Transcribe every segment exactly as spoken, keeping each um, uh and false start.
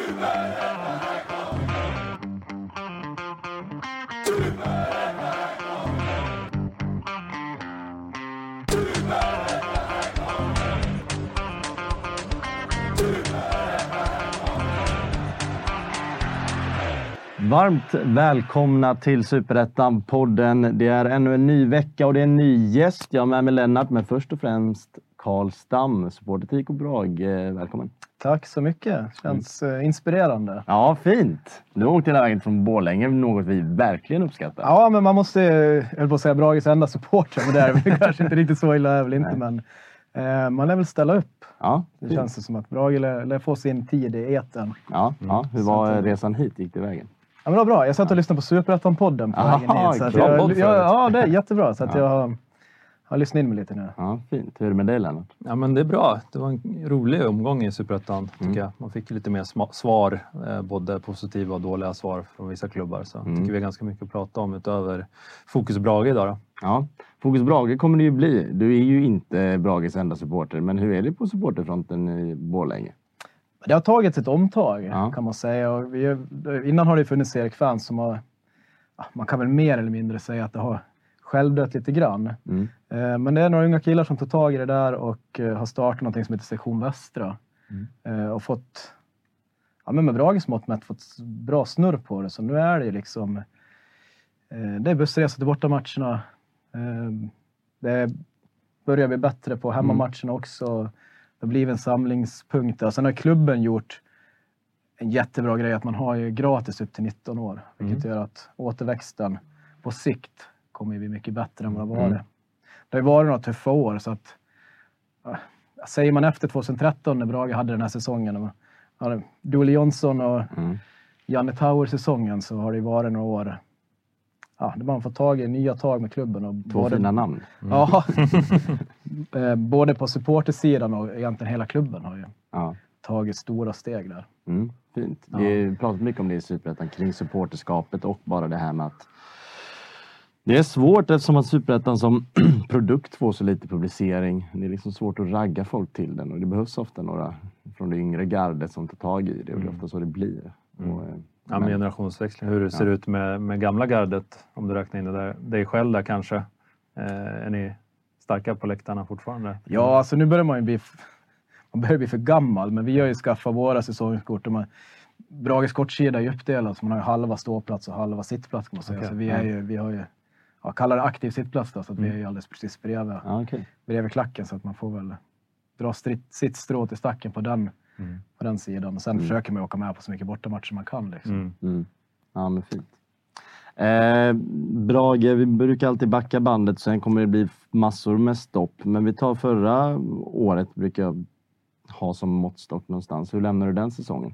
Varmt välkomna till Superettan-podden. Det är ännu en ny vecka och det är en ny gäst. Jag är med mig Lennart, men först och främst Carl Stam, supporter Tycho Brage. Välkommen. Tack så mycket. Känns mm. inspirerande. Ja, fint. Du åkte hela vägen från Borlänge, något vi verkligen uppskattar. Ja, men man måste, jag höll på att säga Brages enda supporter, men det är väl kanske inte riktigt så illa, är väl inte, men eh, man lär väl ställa upp. Ja, det fint. Känns som att Brage lär, lär få sin tid i eten. Ja, ja. Hur var så resan hit? Gick det vägen? Ja, men det var bra. Jag satt och lyssnade på Superettan-podden på Aha, vägen hit. Så att jag, jag, jag, ja, det är jättebra. Så att ja. jag har, har lyssnat in mig lite nu. Ja, fint. Hur är det med dig, Lennart? Ja, men det är bra. Det var en rolig omgång i Superettan, tycker mm. jag. Man fick lite mer sma- svar, eh, både positiva och dåliga svar från vissa klubbar. Så jag mm. tycker vi har ganska mycket att prata om utöver Fokus Brage idag då. Ja, Fokus Brage kommer det ju bli. Du är ju inte Brages enda supporter, men hur är det på supporterfronten i Borlänge? Det har tagit ett omtag, ja. kan man säga. Och vi, innan har det funnits Erik-fans som har, man kan väl mer eller mindre säga att det har självdött lite grann. Mm. Eh, men det är några unga killar som tar tag i det där och eh, har startat något som heter Sektion Västra. Mm. Eh, och fått, ja men med Brages mått mätt, fått bra snurr på det. Så nu är det ju liksom, eh, det är bussresa till bortamatcherna. Eh, det börjar bli bättre på hemmamatcherna mm. också. Det blir en samlingspunkt. Och sen har klubben gjort en jättebra grej att man har ju gratis upp till nitton år. Vilket mm. gör att återväxten på sikt kommer bli mycket bättre än vad det var. Mm. Det har ju varit några tuffa år. Så att, äh, säger man efter tjugohundratretton när Brage hade den här säsongen. Och hade Dooley Jonsson och mm. Janne Tower-säsongen, så har det varit några år. Ja, det man får tag i nya tag med klubben. Och Två både, fina namn. Mm. Ja, eh, både på supportersidan och egentligen hela klubben har ju ja. tagit stora steg där. Mm, fint. Ja. Vi har pratat mycket om det i Superettan kring supporterskapet och bara det här med att det är svårt eftersom att Superettan som produkt får så lite publicering. Det är liksom svårt att ragga folk till den och det behövs ofta några från det yngre gardet som tar tag i det och det är ofta så det blir. Mm. Och, ja, med generationsväxling. Hur det ser ja. ut med, med gamla gardet, om du räknar in det där. Dig själv där kanske. Eh, är ni starka på läktarna fortfarande? Ja, alltså nu börjar man ju bli, man börjar bli för gammal. Men vi har ju skaffat våra säsongskort. Man, Brages kortsida är uppdelad, så man har ju halva ståplats och halva sittplats, kan man säga. Okay. Så vi, är ju, vi har ju, ja, kallar det aktiv sittplats då, så att mm. vi är ju alldeles precis bredvid, ja, okay. bredvid klacken. Så att man får väl dra stritt, sitt strå till stacken på den. Mm. på den sidan. Och sen mm. försöker man åka med på så mycket bortamatcher man kan. Liksom. Mm. Mm. Ja, men fint. Eh, Brage, vi brukar alltid backa bandet. Sen kommer det bli massor med stopp. Men vi tar förra året, brukar jag ha som måttstock någonstans. Hur lämnar du den säsongen?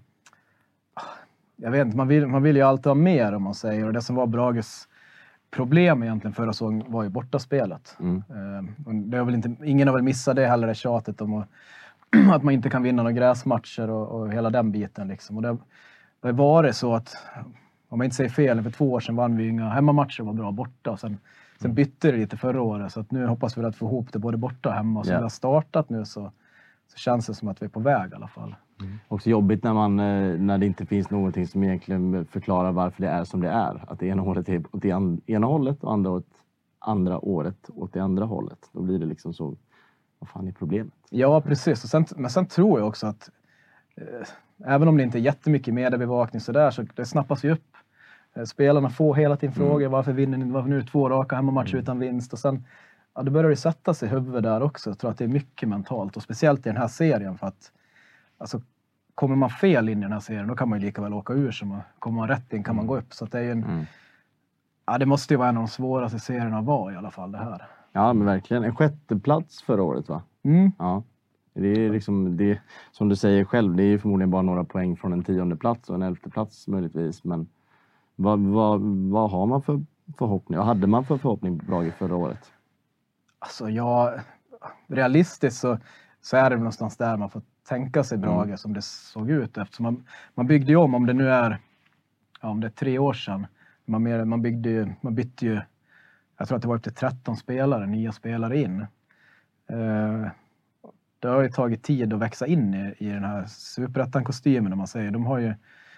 Jag vet inte, man vill, man vill ju alltid ha mer, om man säger. Och det som var Brages problem egentligen förra säsongen var ju bortaspelet. Mm. Eh, och det har väl inte, ingen har väl missat det heller, det tjatet om att att man inte kan vinna några gräsmatcher och, och hela den biten liksom. Och det, det var det så att, om man inte säger fel, för två år sedan vann vi inga hemmamatcher, var bra borta. Och sen, sen bytte det lite förra året, så att nu hoppas vi att få ihop det både borta och hemma. Och så yeah. vi har startat nu, så, så känns det som att vi är på väg i alla fall. Mm. Också jobbigt när, man, när det inte finns någonting som egentligen förklarar varför det är som det är. Att det ena året är åt det ena hållet och andra året, andra året åt det andra hållet. Då blir det liksom så... Vad fan är problemet? Ja, precis. Och sen, men sen tror jag också att eh, även om det inte är jättemycket mediebevakning så där, så det snappas ju upp. Eh, spelarna får hela tiden mm. frågor. Varför vinner ni? Varför nu är det två raka hemmamatcher mm. utan vinst? Och sen, ja, det börjar ju sätta sig i huvudet där också. Jag tror att det är mycket mentalt. Och speciellt i den här serien. För att, alltså, kommer man fel in i den här serien, då kan man ju lika väl åka ur. Som kommer man rätt in kan man gå upp. Så att det är ju en... Mm. Ja, det måste ju vara en av de svåraste serierna att vara i alla fall, det här. Ja, men verkligen. En sjätte plats förra året, va? Mm. Ja. Det är liksom, det, som du säger själv, det är förmodligen bara några poäng från en tionde plats och en elfte plats möjligtvis. Men vad, vad, vad har man för förhoppning? Vad hade man för förhoppning på Brage förra året? Alltså, ja, realistiskt så, så är det någonstans där man får tänka sig Brage mm. som det såg ut. Eftersom man, man byggde ju om, om det nu är, ja, om det är tre år sedan. Man, mer, man, byggde ju, man bytte ju, jag tror att det var upp till tretton spelare, nya spelare in. Uh, det har ju tagit tid att växa in i, i den här superettan-kostymen, om man säger. De har ju...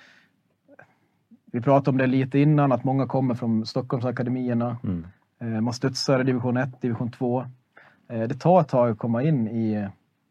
Vi pratade om det lite innan, att många kommer från Stockholmsakademierna. Mm. Eh, man studsar i division ett, division två. Eh, det tar ett tag att komma in i,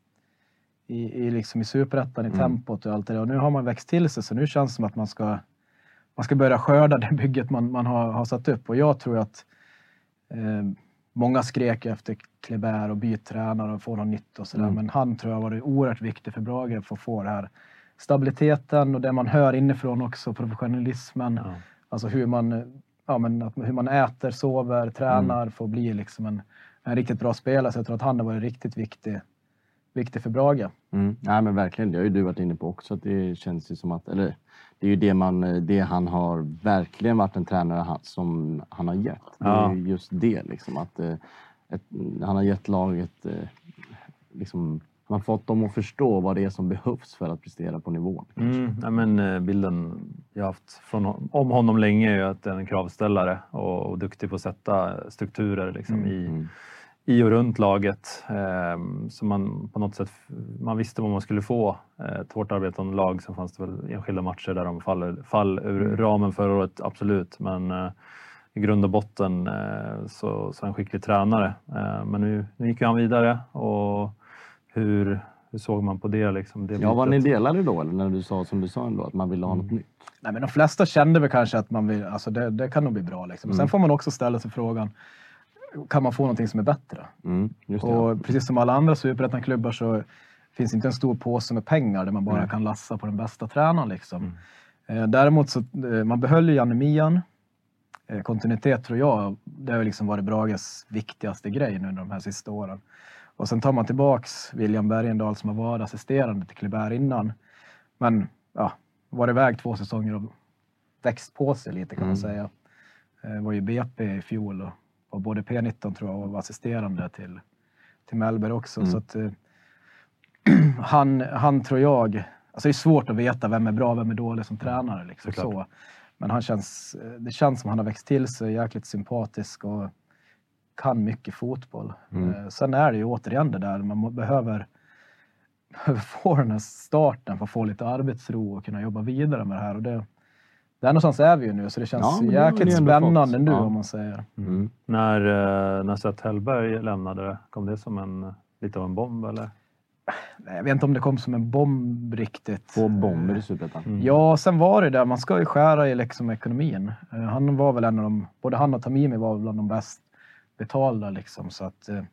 i, i, liksom i superettan, i mm. tempot och allt det där. Och nu har man växt till sig, så nu känns det som att man ska, man ska börja skörda det bygget man, man har, har satt upp. Och jag tror att eh, många skrek efter Kleber och byt tränare och få något nytt och sådär. Mm. Men han tror jag var det oerhört viktigt för Brage för att få det här stabiliteten och det man hör inifrån också, professionalismen. Ja. Alltså hur man, ja, men att, hur man äter, sover, tränar mm. för att bli liksom en, en riktigt bra spelare. Så jag tror att han har varit riktigt viktig, viktig för Brage. Mm. Nej, men verkligen, det har ju du varit inne på också. Att det känns ju som att, eller det är ju det, man, det han har verkligen varit en tränare som han har gett. Det är ja. ju just det liksom, att ett, han har gett laget liksom, man har fått dem att förstå vad det är som behövs för att prestera på nivån. Mm, ja, men bilden jag har haft från, om honom länge är ju att den är en kravställare och, och duktig på att sätta strukturer liksom, mm. i, mm. i och runt laget. Eh, så man på något sätt, man visste vad man skulle få. Ett hårt arbetande lag, som fanns det väl enskilda matcher där de faller, fall ur mm. ramen förra året, absolut. Men eh, i grund och botten eh, så, så är en skicklig tränare. Eh, men nu, nu gick han vidare och Hur, hur såg man på det? Liksom, det ja, var ni delade då? Eller när du sa som du sa ändå, att man ville ha mm. något nytt? Nej, men de flesta kände väl kanske att man vill, alltså det, det kan nog bli bra. Liksom. Mm. Sen får man också ställa sig frågan, kan man få någonting som är bättre? Mm, just det. Och precis som alla andra superettan-klubbar så finns inte en stor påse med pengar där man bara mm. kan lassa på den bästa tränaren. Liksom. Mm. Eh, däremot så, eh, man behöll ju Janne Mian. Eh, kontinuitet tror jag, det har liksom varit Brages viktigaste grej nu de här sista åren. Och sen tar man tillbaks William Bergendahl som har varit assisterande till Kleber innan. Men ja, var iväg två säsonger och växt på sig lite kan mm. man säga. Eh, var ju B P i fjol och, och både P nitton tror jag och var assisterande till, till Mellberg också. Mm. Så att eh, han, han tror jag, alltså det är svårt att veta vem är bra, vem är dålig som tränare liksom så. Men han känns, det känns som han har växt till sig, jäkligt sympatisk och kan mycket fotboll. Mm. Sen är det ju återigen det där, man behöver, behöver få den här starten för att få lite arbetsro och kunna jobba vidare med det här. Och det, där någonstans är vi ju nu, så det känns ja, jäkligt det spännande nu ja. om man säger. Mm. När, när Seth Hellberg lämnade det, kom det som en, lite av en bomb eller? Nej, jag vet inte om det kom som en bomb riktigt. Två bomber i Superettan. Mm. Ja, sen var det där, man ska ju skära i liksom ekonomin. Han var väl en av de, både han och Tamimi var bland de bäst betalda liksom, så att eh,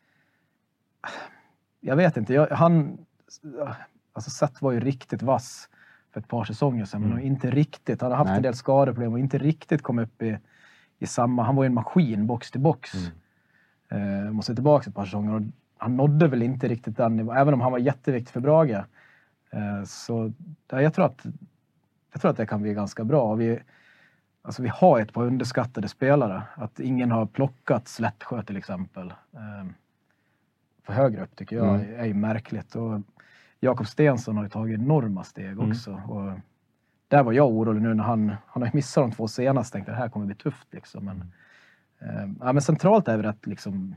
jag vet inte, jag, han alltså Seth var ju riktigt vass för ett par säsonger sedan, mm. men inte riktigt, han har haft Nej. en del skadeproblem och inte riktigt kom upp i, i samma, han var ju en maskin box till box mm. eh, måste tillbaka ett par säsonger och han nådde väl inte riktigt den nivån, även om han var jätteviktig för Brage eh, så ja, jag tror att jag tror att det kan bli ganska bra. Vi Alltså vi har ett par underskattade spelare. Att ingen har plockat Slättsjö till exempel. Eh, för högre upp tycker jag mm. är ju märkligt. Och Jakob Stensson har ju tagit enorma steg också. Mm. Och där var jag orolig nu när han, han har missat de två senaste. Tänkte det här kommer bli tufft liksom. Men, eh, ja, men centralt är vi rätt liksom,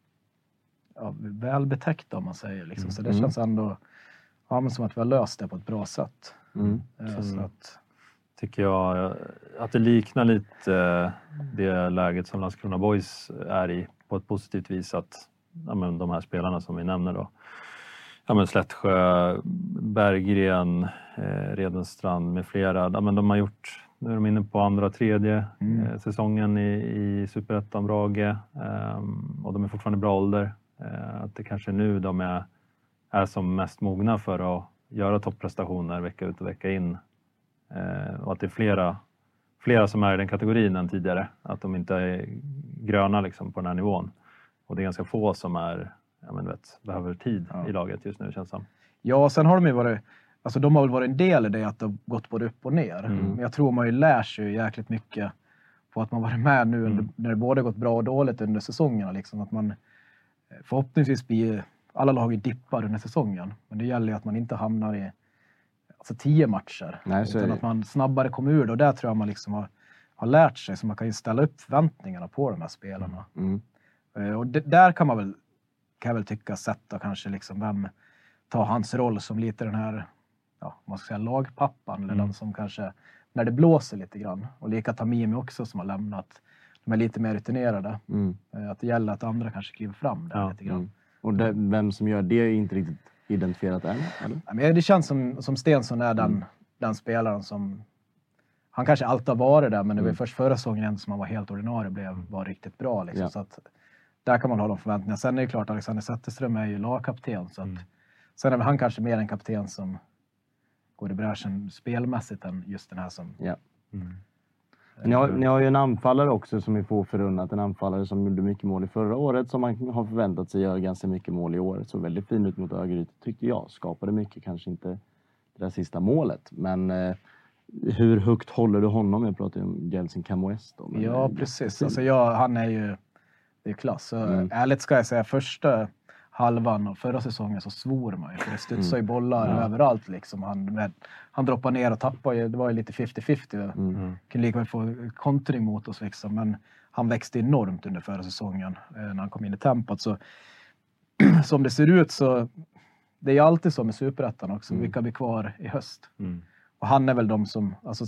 ja, välbetäckta om man säger. Liksom. Så det mm. känns ändå ja, men som att vi har löst det på ett bra sätt. Mm. Eh, så att, tycker jag att det liknar lite det läget som Landskrona Boys är i på ett positivt vis, att ja, men de här spelarna som vi nämner då, ja, men Slättsjö, Berggren, eh, Redenstrand med flera, ja, men de har gjort, nu är de inne på andra, tredje mm. eh, säsongen i, i Superettan Brage eh, och de är fortfarande i bra ålder. Eh, att det kanske är nu de är, är som mest mogna för att göra topprestationer vecka ut och vecka in. Eh, och att det är flera, flera som är i den kategorin än tidigare. Att de inte är gröna liksom, på den här nivån. Och det är ganska få som är, jag men vet, behöver tid ja. i laget just nu, känns som. Ja, sen har de ju varit, alltså de har väl varit en del i det att det har gått både upp och ner. Mm. Men jag tror man ju lär sig jäkligt mycket på att man varit med nu mm. när det både gått bra och dåligt under säsongerna. Liksom. Att man förhoppningsvis blir, alla lag dippar under säsongen. Men det gäller ju att man inte hamnar i alltså tio matcher. Nej, utan att man snabbare kommer ur det. Och där tror jag man liksom har, har lärt sig. Så man kan ju ställa upp förväntningarna på de här spelarna. Mm. Uh, och det, där kan man väl, kan jag väl tycka, sätta kanske liksom vem, ta hans roll som lite den här, ja, man ska säga lagpappan. Mm. Eller den som kanske, när det blåser lite grann. Och lika Tamimi också som har lämnat. De är lite mer rutinerade. Mm. Att det gäller att andra kanske kliver fram där ja. lite grann. Mm. Och det, vem som gör det är inte riktigt identifierat än, eller? Ja, men det känns som, som Stensson är den, mm. den spelaren som... Han kanske alltid har varit där, men det var mm. först förra säsongen som han var helt ordinarie blev var riktigt bra. Liksom, ja. Så att, där kan man ha de förväntningarna. Sen är det klart, Alexander Zetterström är ju lagkapten. Så att, mm. Sen är väl han kanske mer en kapten som går i bräschen spelmässigt än just den här som... Ja. Mm. Ni har, ni har ju en anfallare också som är få förunnat. En anfallare som gjorde mycket mål i förra året. Som man har förväntat sig göra ganska mycket mål i år. Så väldigt fin ut mot Örgryte tyckte jag. Skapade mycket, kanske inte det där sista målet. Men eh, hur högt håller du honom? Jag pratar ju om Gelsin Camoes då. Ja, precis. Alltså, ja, han är ju... Det är klass. Så, mm. Ärligt ska jag säga, första halvan av förra säsongen så svor man ju. För det studsar ju bollar mm. överallt liksom. Han, han droppar ner och tappar ju. Det var ju lite femtio femtio. Mm. Kunde lika väl få kontring mot oss liksom. Men han växte enormt under förra säsongen. Eh, när han kom in i tempot. Så som det ser ut så... Det är ju alltid så med Superettan också. Mm. Vilka blir kvar i höst? Mm. Och han är väl de som... Alltså,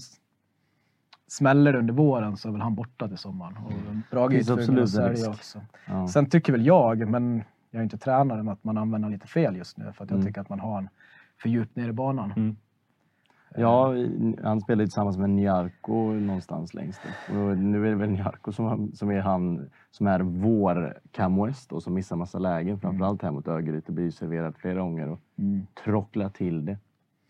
smäller under våren så är väl han borta till sommaren. Och Brage är tvungen att sälja också. Ja. Sen tycker väl jag, men jag är inte tränare, att man använder lite fel just nu. För att jag mm. tycker att man har en fördjup ner i banan. Mm. Ja, han spelar tillsammans med Nyarko någonstans längst. Och nu är det väl Nyarko som, som är han som är vår Camoes och som missar massa lägen. Framförallt här mot Örgryte. Det blir ju serverat flera gånger och mm. trockla till det.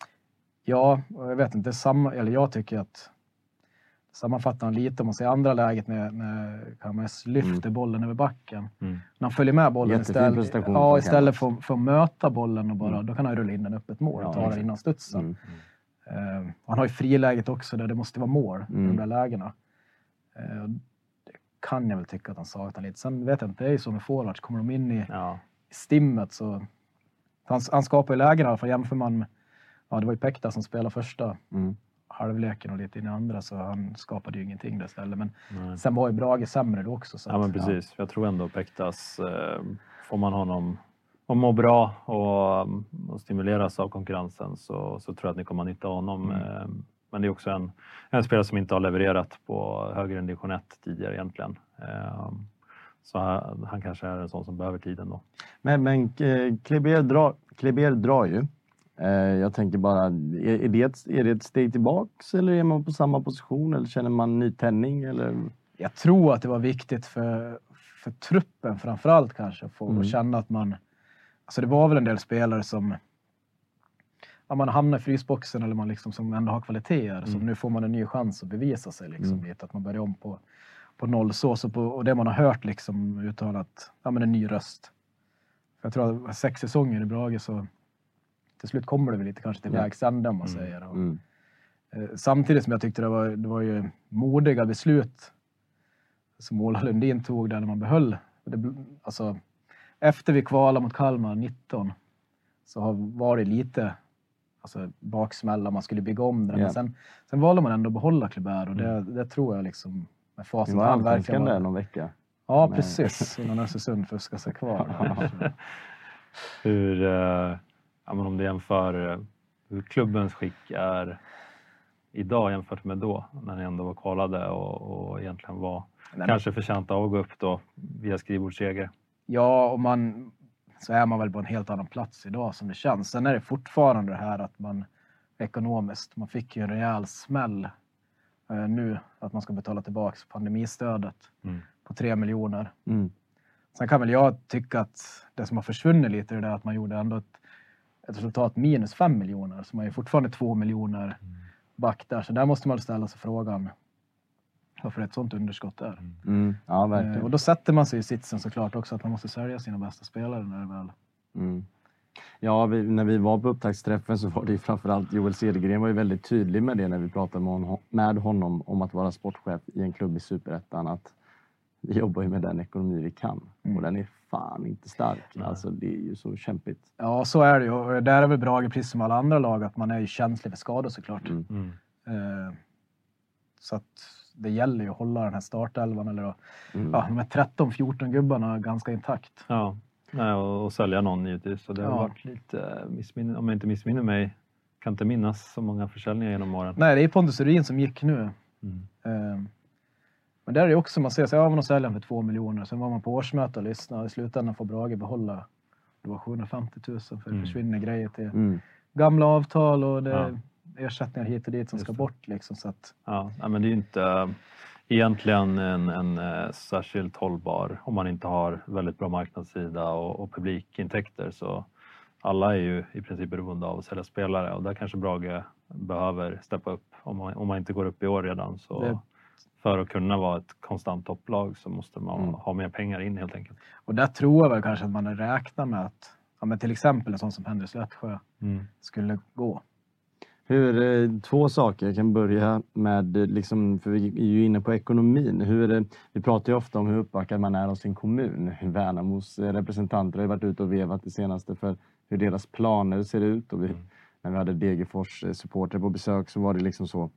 Ja, jag vet inte. Samma, eller jag tycker att sammanfattar han lite om man ser andra läget när, när Camoes lyfter mm. bollen över backen. Mm. När han följer med bollen istället, ja, istället för, för att möta bollen och bara, mm. då kan han rulla in den upp ett mål och ja, ta den innan studsen. Mm. Uh, han har ju friläget också där det måste vara mål mm. i de där lägena. Uh, det kan jag väl tycka att han saknar lite. Sen vet jag inte, det är ju så med forwards. Kommer de in i, ja. i stimmet så... Han, han skapar ju lägen i alla fall. Jämför man med... Ja, det var ju Pekta som spelade första mm. halvleken och lite in i andra. Så han skapade ju ingenting där istället. Men Nej. sen var ju Brage sämre då också. Så ja, men precis. Ja. Jag tror ändå Pektas... Eh, får man honom... Om må bra och, och stimuleras av konkurrensen så, så tror jag att ni kommer att nytta honom. Mm. Men det är också en, en spelare som inte har levererat på högre än division ett tidigare egentligen. Så han, han kanske är en sån som behöver tiden då. Men, men Kleber, dra, Kleber drar ju. Jag tänker bara, är, är, det ett, är det ett steg tillbaks eller är man på samma position eller känner man nytändning? Eller? Jag tror att det var viktigt för, för truppen framförallt kanske. För mm. att känna att man... Alltså det var väl en del spelare som ja, man hamnar i frysboxen eller man liksom som ändå har kvaliteter. Mm. Så nu får man en ny chans att bevisa sig liksom mm. lite. Att man börjar om på, på noll så. så på, och det man har hört liksom uttalat, ja men en ny röst. För jag tror att sex säsonger i Brage så till slut kommer det väl lite kanske till mm. vägs ände om man mm. säger. Och, mm. eh, samtidigt som jag tyckte det var, det var ju modiga beslut som Ola Lundin tog där när man behöll. Det, alltså... Efter vi kvalade mot Kalmar nitton så har varit lite alltså, baksmälla. Man skulle bygga om den. Yeah. Men sen, sen valde man ändå att behålla Kleber. Och det, mm. det tror jag liksom med facit. Det var verkligen där någon vecka. Ja, men... precis. Innan Östersund fuskade sig kvar. hur, eh, ja, men om du jämför eh, hur klubbens skick är idag jämfört med då. När ni ändå var kvalade och, och egentligen var Nej, kanske förtjänta att gå upp då via skrivbordsseger. Ja, och man, så är man väl på en helt annan plats idag som det känns. Sen är det fortfarande det här att man ekonomiskt, man fick ju en rejäl smäll eh, nu att man ska betala tillbaka pandemistödet mm. på tre miljoner. Mm. Sen kan väl jag tycka att det som har försvunnit lite är det att man gjorde ändå ett, ett resultat minus fem miljoner. Så man är fortfarande två miljoner mm. back där. Så där måste man ställa sig frågan. Varför ett sånt underskott är. Mm. Ja, verkligen. Eh, och då sätter man sig i sitsen såklart också att man måste sälja sina bästa spelare när det väl... Mm. Ja, vi, när vi var på upptaktsträffen så var det ju framförallt Joel Cedergren var ju väldigt tydlig med det när vi pratade med honom, med honom om att vara sportchef i en klubb i Superettan. Att vi jobbar ju med den ekonomi vi kan. Mm. Och den är fan inte stark. Mm. Alltså det är ju så kämpigt. Ja, så är det ju. Och där är väl Brage precis som alla andra lag att man är ju känslig för skador såklart. Mm. Mm. Eh, så att... Det gäller ju att hålla den här startelvan eller mm. ja, de här tretton fjorton gubbarna ganska intakt. Ja. Nej, och, och sälja någon givetvis. Så det har ja. varit lite, missminne, om jag inte missminner mig, kan inte minnas så många försäljningar genom åren. Nej, det är Pontus Urin som gick nu. Mm. Um, men där är det också, man ser sig, ja men de säljer för två miljoner. Sen var man på årsmöte och lyssnade och i slutändan får Brage behålla, det var sjuhundrafemtio tusen för det mm. försvinner grejer till mm. gamla avtal och det ja. ersättningar hit och dit som Just ska det. bort liksom. Så att... Ja, men det är ju inte egentligen en, en uh, särskilt hållbar om man inte har väldigt bra marknadssida och, och publikintäkter, så alla är ju i princip beroende av att sälja spelare och där kanske Brage behöver steppa upp om man, om man inte går upp i år redan. Så det... för att kunna vara ett konstant topplag så måste man mm. ha mer pengar in helt enkelt. Och där tror jag väl kanske att man räknar med att ja, men till exempel en sån som Henry Slättsjö mm. skulle gå. Hur, två saker, jag kan börja med, liksom, för vi är ju inne på ekonomin. Hur, vi pratar ju ofta om hur uppbackad man är av sin kommun. Värnamos representanter har varit ute och vevat det senaste för hur deras planer ser ut. Och vi, mm. när vi hade Degerfors supporter på besök så var det liksom så.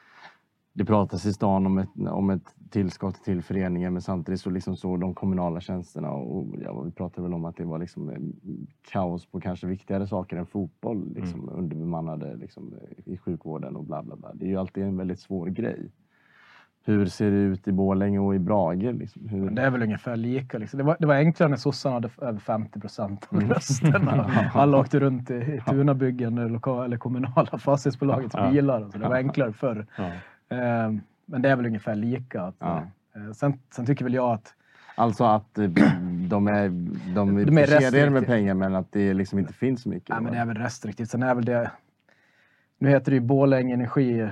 Det pratas i stan om ett, om ett tillskott till föreningen, men samtidigt så liksom så de kommunala tjänsterna och ja, vi pratade väl om att det var liksom kaos på kanske viktigare saker än fotboll, liksom mm. underbemannade liksom, i sjukvården och bla bla bla. Det är ju alltid en väldigt svår grej. Hur ser det ut i Borlänge och i Brage? Liksom? Hur... Det är väl ungefär lika. Liksom. Det, var, det var enklare när sossarna hade över femtio procent av rösterna. Alla åkte runt i, i Tunabyggen lokala, eller kommunala fastighetsbolagets ja. bilar. Så det var enklare förr. Ja. Men det är väl ungefär lika. Att, ja. sen, sen tycker väl jag att... Alltså att de är, de är, de är försedda med pengar men att det liksom inte finns så mycket. Ja, men det är väl restriktivt. Sen är väl det... Nu heter det ju Borlänge Energi,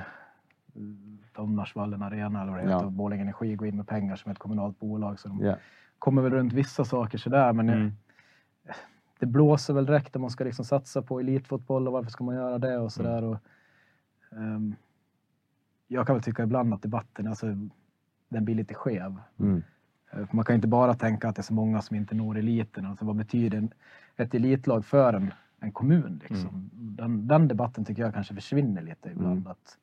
Domnarsvallen Arena eller vad det heter. Ja. Borlänge Energi går in med pengar som ett kommunalt bolag. Så de yeah. kommer väl runt vissa saker sådär. Men mm. det, det blåser väl direkt om man ska liksom satsa på elitfotboll och varför ska man göra det och sådär. Mm. Och, um, jag kan väl tycka ibland att debatten, alltså, den blir lite skev. Mm. Man kan inte bara tänka att det är så många som inte når eliten. Alltså, vad betyder en, ett elitlag för en, en kommun? Liksom? Mm. Den, den debatten tycker jag kanske försvinner lite ibland. Mm. Att,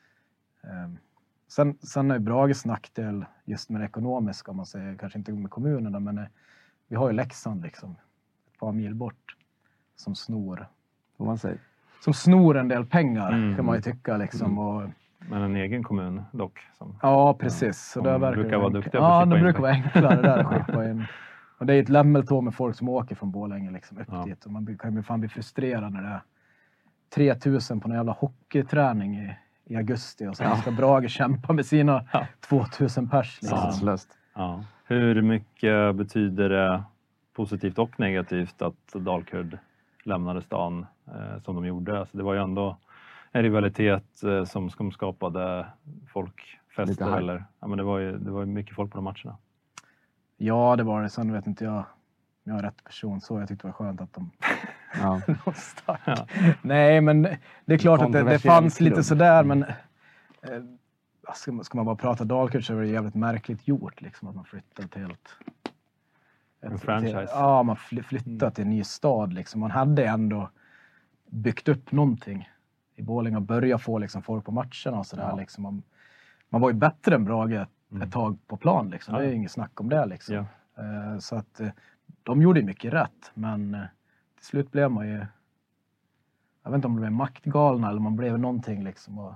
um, sen, sen är Brages nackdel just med det ekonomiska, om man säger, kanske inte med kommunerna, men eh, vi har ju Leksand liksom, ett par mil bort, som snor. Vad man säger. Som snor en del pengar, mm. kan man ju tycka liksom. Mm. Och, men en egen kommun dock. Som, ja, precis. Så de där brukar vara duktiga på att ja, de brukar vara enklare där att skippa in. Och det är ett lämmeltåg med folk som åker från Borlänge liksom upp ja. dit. Och man kan ju fan bli frustrerad när det är tre tusen på någon jävla hockeyträning i, i augusti. Och så ja. ska Brage kämpa med sina ja. tvåtusen pers. Liksom. Ja. Ja. Hur mycket betyder det positivt och negativt att Dalkurd lämnade stan eh, som de gjorde? Alltså, det var ju ändå en rivalitet eh, som, som skapade folkfester. Eller, ja, men det var ju det var mycket folk på de matcherna. Ja, det var det. Sen vet inte jag jag är rätt person så. Jag tyckte det var skönt att de, ja. de stack. Ja. Nej, men det är klart att det, det fanns klubb. lite sådär. Men eh, ska, ska man bara prata Dalkurd så är det jävligt märkligt gjort. Liksom, att man flyttar till ett... En ett, franchise. Till, ja, man flyttar till en ny stad. Liksom. Man hade ändå byggt upp någonting i Borlänge och börja få liksom folk på matcherna och sådär. Ja. Liksom. Man, man var ju bättre än Brage ett, mm. ett tag på plan. Liksom. Ja. Det är inget snack om det. Liksom. Ja. Uh, så att uh, de gjorde mycket rätt. Men uh, till slut blev man ju... Jag vet inte om det blev maktgalna eller man blev någonting. Liksom, och,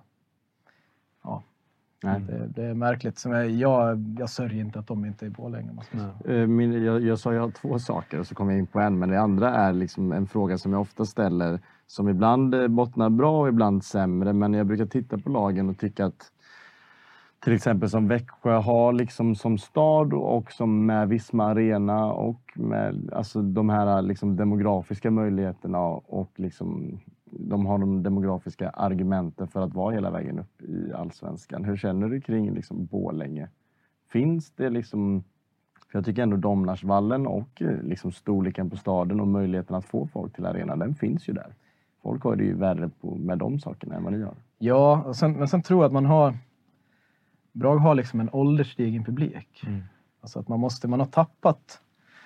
ja. Mm. Det, det är märkligt. Som jag, jag, jag sörjer inte att de inte är i Borlänge. Uh, min, jag, jag sa jag har två saker och så kommer jag in på en. Men det andra är liksom en fråga som jag ofta ställer. Som ibland bottnar bra och ibland sämre. Men jag brukar titta på lagen och tycka att till exempel som Växjö har liksom som stad och som med Visma Arena och med alltså de här liksom demografiska möjligheterna och liksom de har de demografiska argumenten för att vara hela vägen upp i Allsvenskan. Hur känner du kring liksom Borlänge? Finns det liksom, för jag tycker ändå Domnarsvallen och liksom storleken på staden och möjligheten att få folk till arenan, den finns ju där. Folk har det ju värre på, med de sakerna än vad ni har. Ja, och sen, men sen tror jag att man har Brage har liksom en ålderstigen publik. Mm. Alltså att man måste, man har tappat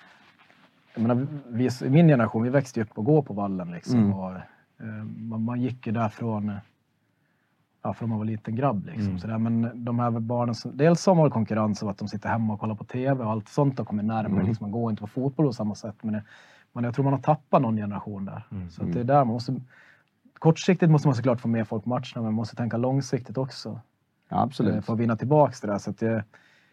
jag menar, vi, min generation, vi växte upp och gå på vallen liksom. Mm. Och, eh, man, man gick ju därifrån ja, för de var liten grabb liksom. Mm. Så där. Men de här barnen, som, dels som har konkurrens av att de sitter hemma och kollar på tv och allt sånt har kommit närmare. Mm. Liksom, man går inte på fotboll på samma sätt. Men, det, men jag tror man har tappat någon generation där. Mm. Så att det är där man måste... Kortsiktigt måste man såklart få med folk på matcherna, men man måste tänka långsiktigt också. Ja, absolut. För att vinna tillbaka det där. Så att det,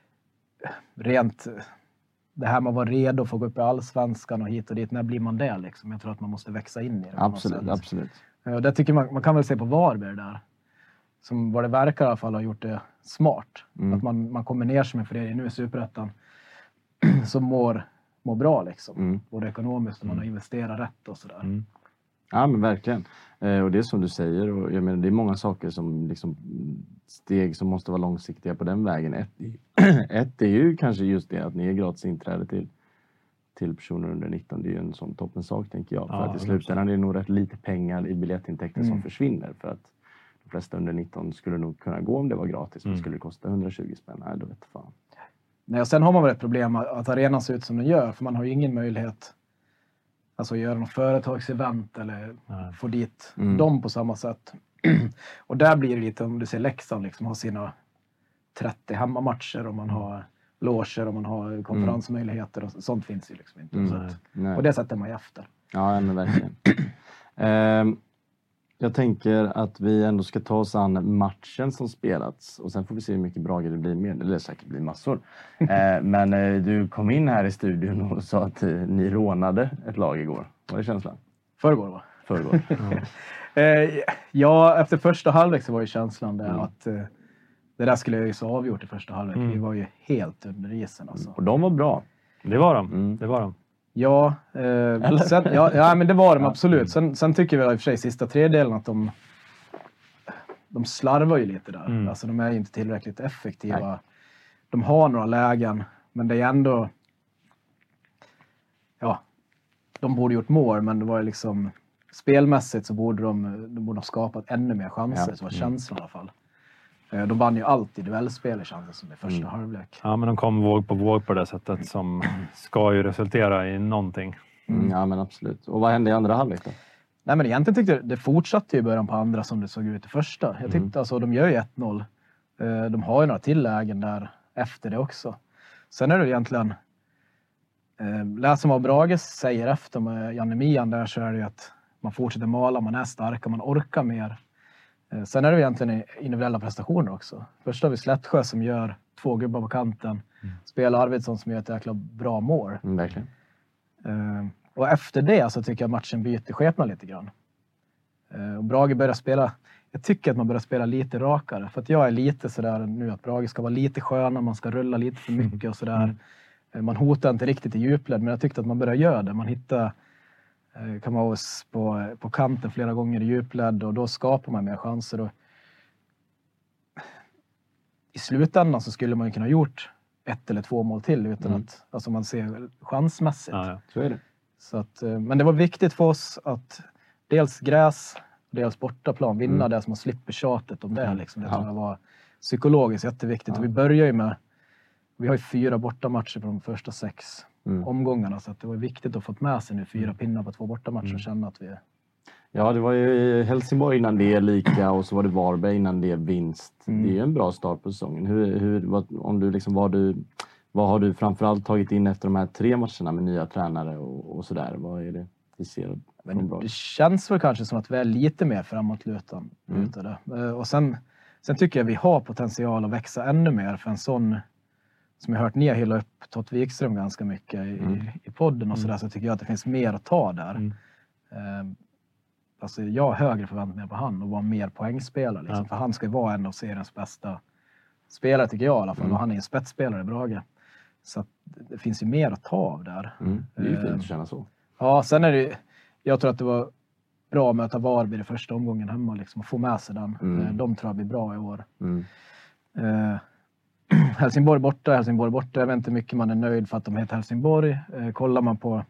rent... Det här med att vara redo för att gå upp i allsvenskan och hit och dit, när blir man det liksom? Jag tror att man måste växa in i det. Absolut, absolut. Och det tycker man, man kan väl se på Varberg där. Som vad det verkar i alla fall har gjort det smart. Mm. Att man, man kommer ner som en förening nu i Superettan som mår, mår bra liksom. Mm. Både ekonomiskt och man har investerat rätt och sådär. Mm. Ja men verkligen. Eh, och det är som du säger. Och jag menar, det är många saker som liksom steg som måste vara långsiktiga på den vägen. Ett, ett är ju kanske just det att ni är gratis inträde till, till personer under nitton. Det är ju en sån toppen sak tänker jag. För ja, att i slutändan är det nog rätt lite pengar i biljettintäkter mm. som försvinner. För att de flesta under nitton skulle nog kunna gå om det var gratis. Men mm. skulle det kosta hundratjugo spänn? Nej, då vet jag fan. Nej, och sen har man väl ett problem att arenan ser ut som den gör. För man har ju ingen möjlighet alltså att göra något företagsevent eller Nej. få dit mm. dem på samma sätt. Och där blir det lite, om du ser Leksand liksom, har sina trettio hemmamatcher och man har loger och man har konferensmöjligheter och sånt finns ju liksom inte. Mm. Så att, och det sätter man ju efter. Ja, men verkligen. um, jag tänker att vi ändå ska ta oss an matchen som spelats och sen får vi se hur mycket Brage det blir med. Eller säkert blir massor. uh, men uh, du kom in här i studion och sa att uh, ni rånade ett lag igår. Vad är känslan? Förrgår va? Förrgår. uh, ja, efter första halvlek så var ju känslan där mm. att uh, det där skulle jag ju så avgjort i första halvlek. Mm. Vi var ju helt under isen alltså. Och de var bra. Det var de. Mm. Det var de. Ja, eh, sen, ja, ja, men det var de absolut. Sen, sen tycker vi i och för sig sista tredjedelen att de, de slarvar ju lite där. Mm. Alltså de är ju inte tillräckligt effektiva. Nej. De har några lägen, men det är ändå... Ja, de borde gjort mål, men det var ju liksom... Spelmässigt så borde de, de borde ha skapat ännu mer chanser, ja. Så var känslan i alla fall. De vann ju alltid duellspel i chansen som i första mm. halvlek. Ja, men de kom våg på våg på det sättet som ska ju resultera i någonting. Mm, ja, men absolut. Och vad hände i andra halvlek då? Nej, men egentligen tyckte jag det fortsatte i början på andra som det såg ut i första. Jag tyckte mm. alltså, de gör ju ett noll. De har ju några till lägen där efter det också. Sen är det egentligen... Läs som vad Brage säger efter med Janne Mian där så är det ju att man fortsätter mala, man är starka, man orkar mer. Sen är det egentligen individuella prestationer också. Först har vi Slättsjö som gör två gubbar på kanten. Mm. Spelar Arvidsson som gör ett jäkla bra mål. Mm, verkligen. Uh, och efter det så tycker jag matchen byter skepnad lite grann. Uh, och Brage börjar spela... Jag tycker att man börjar spela lite rakare. För att jag är lite sådär nu att Brage ska vara lite sköna. Man ska rulla lite för mycket och sådär. Mm. Uh, man hotar inte riktigt i djupled. Men jag tyckte att man börjar göra det. Man hittar... Kamaus på, på kanten flera gånger i djupled och då skapar man mer chanser. Och i slutändan så skulle man ju kunna ha gjort ett eller två mål till utan mm. att alltså man ser chansmässigt. Ja, ja. Så är det. Så att, men det var viktigt för oss att dels gräs, dels bortaplan vinna mm. det så man slipper tjatet om det. Liksom. Det ja. tror jag var psykologiskt jätteviktigt. Ja. Och vi börjar ju med, vi har ju fyra bortamatcher på de första sex. Mm. omgångarna, så att det var viktigt att få med sig nu fyra pinnar på två bortamatcher och mm. känna att vi är... Ja, det var ju Helsingborg innan det är lika och så var det Varberg innan det är vinst. Mm. Det är en bra start på säsongen. Hur, hur, vad, om du liksom, vad, du, vad har du framförallt tagit in efter de här tre matcherna med nya tränare och, och sådär? Vad är det vi ser? Men det känns väl kanske som att vi är lite mer framåtlutade. Mm. Och sen, sen tycker jag vi har potential att växa ännu mer för en sån... Som jag hört ni har hyllat upp Tott Wikström ganska mycket i, mm. i podden och sådär, så tycker jag att det finns mer att ta där. Mm. Eh, alltså jag har högre förväntningar på han och vara mer poängspelare. Liksom, ja. För han ska ju vara en av seriens bästa spelare tycker jag i alla fall. Mm. Och han är en spetsspelare i Brage. Så att det finns ju mer att ta av där. Mm. Det är ju fint att känna så. Ja, sen är det jag tror att det var bra att möta Varberg i första omgången hemma. Liksom, och få med sig den. Mm. De tror jag blir bra i år. Mm. Eh, Helsingborg borta, Helsingborg borta. Jag vet inte hur mycket man är nöjd för att de heter Helsingborg. Eh, kollar man på...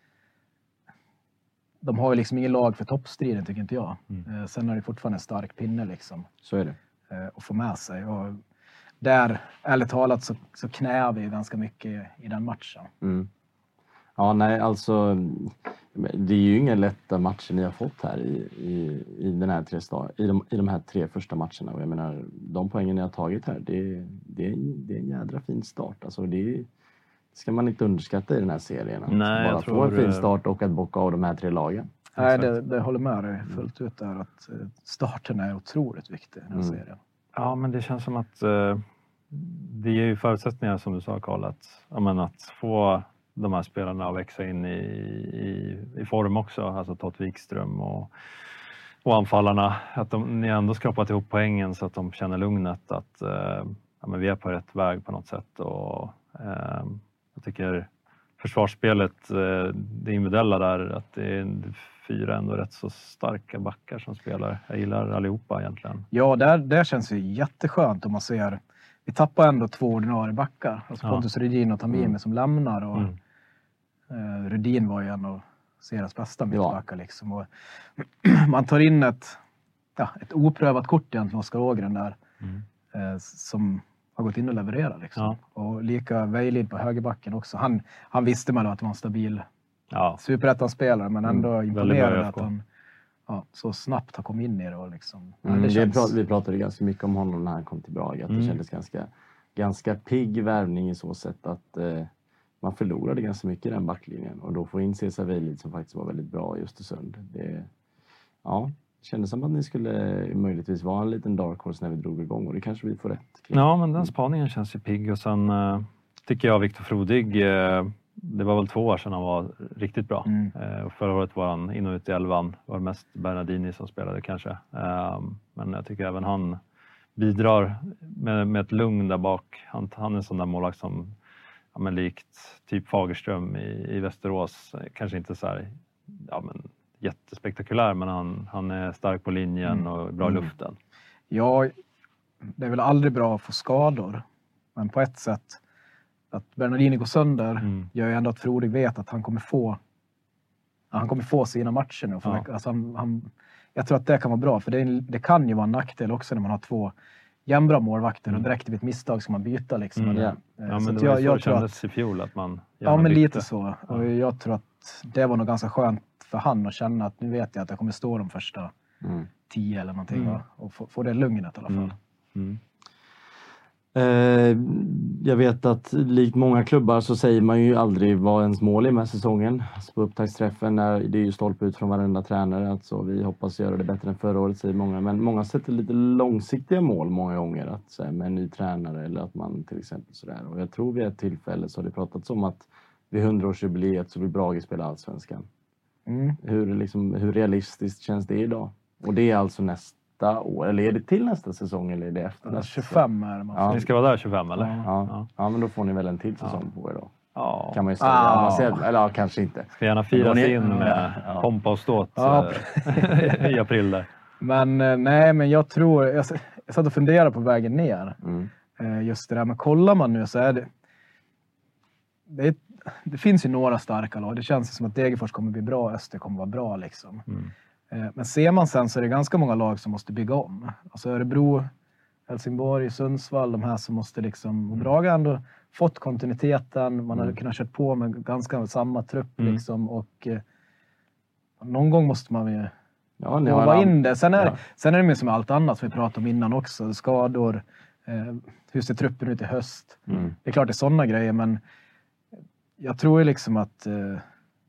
De har ju liksom ingen lag för toppstriden tycker inte jag. Mm. Eh, sen är det fortfarande en stark pinne liksom. Så är det. Eh, att få med sig. Och där, ärligt talat, så, så knäar vi ganska mycket i, i den matchen. Mm. Ja, nej, alltså det är ju inga lätta matcher ni har fått här i, i, i, den här tre stad, i, de, i de här tre första matcherna. Och jag menar, de poängen ni har tagit här, det, det, det är en jädra fin start. Alltså det ska man inte underskatta i den här serien. Alltså, nej, bara få en fin start och att bocka av de här tre lagen. Nej, det, det håller med dig fullt ut där, att starten är otroligt viktig i den här mm. serien. Ja, men det känns som att eh, det ger ju förutsättningar, som du sa, Carl, att, menar, att få de här spelarna att växa in i, i, i form också. Alltså Tott Wikström och, och anfallarna. Att de, ni ändå skapat ihop poängen så att de känner lugnet att eh, ja, men vi är på rätt väg på något sätt. Och eh, jag tycker försvarsspelet, eh, det individuella där, att det är fyra ändå rätt så starka backar som spelar. Jag gillar allihopa egentligen. Ja, där, där känns det jätteskönt om man ser. Vi tappar ändå två ordinarie backar. Alltså ja. Pontus Rydin och Tamimi mm. som lämnar. Och mm. eh, Rydin var ju en av seriens bästa mittbackar. Ja. Liksom. Och man tar in ett, ja, ett oprövat kort egentligen, Oskar Ågren där. Mm. Eh, som har gått in och levererat. Liksom. Ja. Och lika Vejlid på högerbacken också. Han, han visste man att det var en stabil ja. superettan-spelare. Men ändå mm. imponerade att han ja, så snabbt har kommit in i det. Och liksom, mm, det känns... prat, vi pratade ganska mycket om honom när han kom till Brage. Att mm. det kändes ganska, ganska pigg värvning i så sätt att eh, man förlorade ganska mycket i den backlinjen. Och då får in Cesar Vejlid som faktiskt var väldigt bra i Östersund. Det, ja, det kändes som att ni skulle möjligtvis vara en liten dark horse när vi drog igång. Och det kanske vi får rätt kring. Ja, men den spaningen känns ju pigg. Och sen eh, tycker jag Viktor Frodig... Eh, det var väl två år sedan han var riktigt bra. Mm. Eh, förra året var han in och ut i elvan. Var mest Bernardini som spelade kanske. Eh, men jag tycker även han bidrar med, med ett lugn där bak. Han, han är en sån där målvakt som ja, men likt typ Fagerström i, i Västerås. Kanske inte så här, ja, men jättespektakulär, men han, han är stark på linjen mm. och bra i luften. Ja, det är väl aldrig bra att få skador. Men på ett sätt... Att Bernardini går sönder mm. gör ju ändå att Frodig vet att han kommer få han kommer få sina matcher nu. Ja. Alltså han, han, jag tror att det kan vara bra, för det, det kan ju vara en nackdel också när man har två jämnbra målvakter mm. och direkt vid ett misstag ska man byta. Liksom. Mm. Ja. Ja, men det var jag, jag tror att, i fjol att man ja, men bytte. Lite så. Ja. Och jag tror att det var nog ganska skönt för han att känna att nu vet jag att jag kommer stå de första mm. tio eller någonting mm. och få, få det lugnet i alla fall. Mm. Mm. Jag vet att likt många klubbar så säger man ju aldrig vad ens mål är med säsongen. Alltså på upptaktsträffen är det är ju stolpe ut från varenda tränare. Alltså vi hoppas göra det bättre än förra året, säger många. Men många sätter lite långsiktiga mål många gånger. Att, så här, med en ny tränare eller att man till exempel sådär. Och jag tror vid ett tillfälle så har det pratats om att vid hundraårsjubileet så vill Brage spela Allsvenskan. Mm. Hur, liksom, hur realistiskt känns det idag? Och det är alltså nästa år, eller är det till nästa säsong eller är det efter nästa? tjugofem är det. Man ja. Ni ska vara där tjugofem eller? Ja. Ja. Ja. ja, men då får ni väl en till säsong ja. på er då. Ja. Kan man ju säga. Ah. Ja, man ser, eller ja, kanske inte. Ska gärna firas in med ja. pompa och ståt ja. i april där. Men nej, men jag tror, jag, jag satt och funderade på vägen ner. Mm. Just det där, men kollar man nu så är det, det, är, det finns ju några starka lag. Det känns som att Degerfors kommer bli bra, Öster kommer vara bra liksom. Mm. Men ser man sen så är det ganska många lag som måste bygga om. Alltså Örebro, Helsingborg, Sundsvall, de här som måste liksom... Och Brage har ändå fått kontinuiteten. Man har mm. kunnat köra på med ganska samma trupp mm. liksom. Och eh, någon gång måste man ju ja, hålla in det. Sen är, ja. sen är det mer som allt annat som vi pratade om innan också. Skador, eh, hur ser truppen ut i höst? Mm. Det är klart det är sådana grejer, men jag tror ju liksom att... Eh,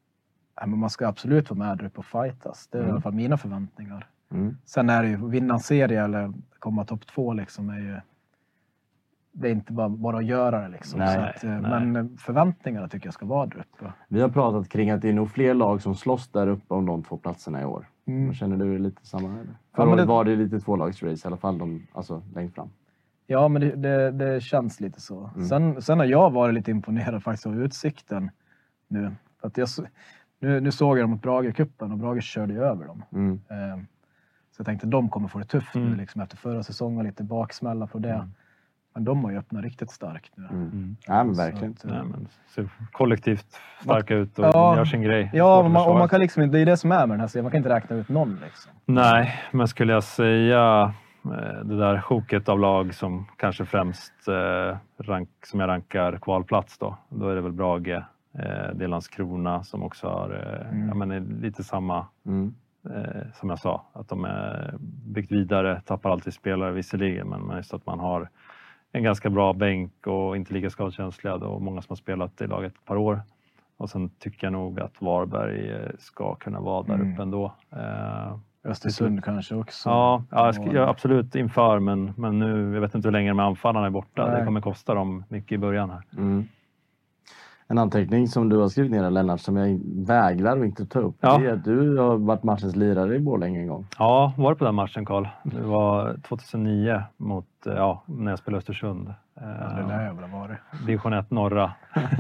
men man ska absolut vara med upp och fightas. Det är mm. i alla fall mina förväntningar. Mm. Sen är det ju vinna en serie eller komma topp två liksom är ju... Det är inte bara, bara att göra det liksom. Nej, så att, nej. Men förväntningarna tycker jag ska vara där uppe. Vi har pratat kring att det är nog fler lag som slåss där uppe om de två platserna i år. Mm. Känner du lite samma här? Förra ja, året det... var det lite tvålagsrace i alla fall, de, alltså längst fram. Ja, men det, det, det känns lite så. Mm. Sen, sen har jag varit lite imponerad faktiskt av Utsikten nu. För att jag... Nu, nu såg jag dem mot Brage-cupen och Brage körde ju över dem. Mm. Eh, så jag tänkte att de kommer få det tufft mm. nu liksom, efter förra säsongen, lite baksmälla på det. Mm. Men de har ju öppnat riktigt starkt nu. Mm. Mm. Ja, men verkligen. Att, ja, men ser kollektivt starka ut och ja, gör sin grej. Ja, och man, och man kan liksom, det är det som är med den här serien. Man kan inte räkna ut någon liksom. Nej, men skulle jag säga det där sjoket av lag som kanske främst eh, rank, som jag rankar kvalplats då. Då är det väl Brage, Eh, det är Landskrona som också har eh, mm. ja, men lite samma mm. eh, som jag sa. Att de är byggt vidare, tappar alltid spelare visserligen. Men just att man har en ganska bra bänk och inte lika skadekänsliga och många som har spelat i laget ett par år. Och sen tycker jag nog att Varberg ska kunna vara där mm. uppe ändå. Eh, Östersund kanske också. Ja, ja, jag, jag, absolut inför, men, men nu, jag vet inte hur länge de anfallarna är borta. Nej. Det kommer kosta dem mycket i början här. Mm. En anteckning som du har skrivit ner, Lennart, som jag vägrar att inte ta upp. Ja. Det är att du har varit matchens lirare i Borlänge en gång. Ja, var på den matchen, Carl. Det var tjugohundranio mot, ja, när jag spelade Östersund. Ja, det lär jag väl ha varit. Division ett norra.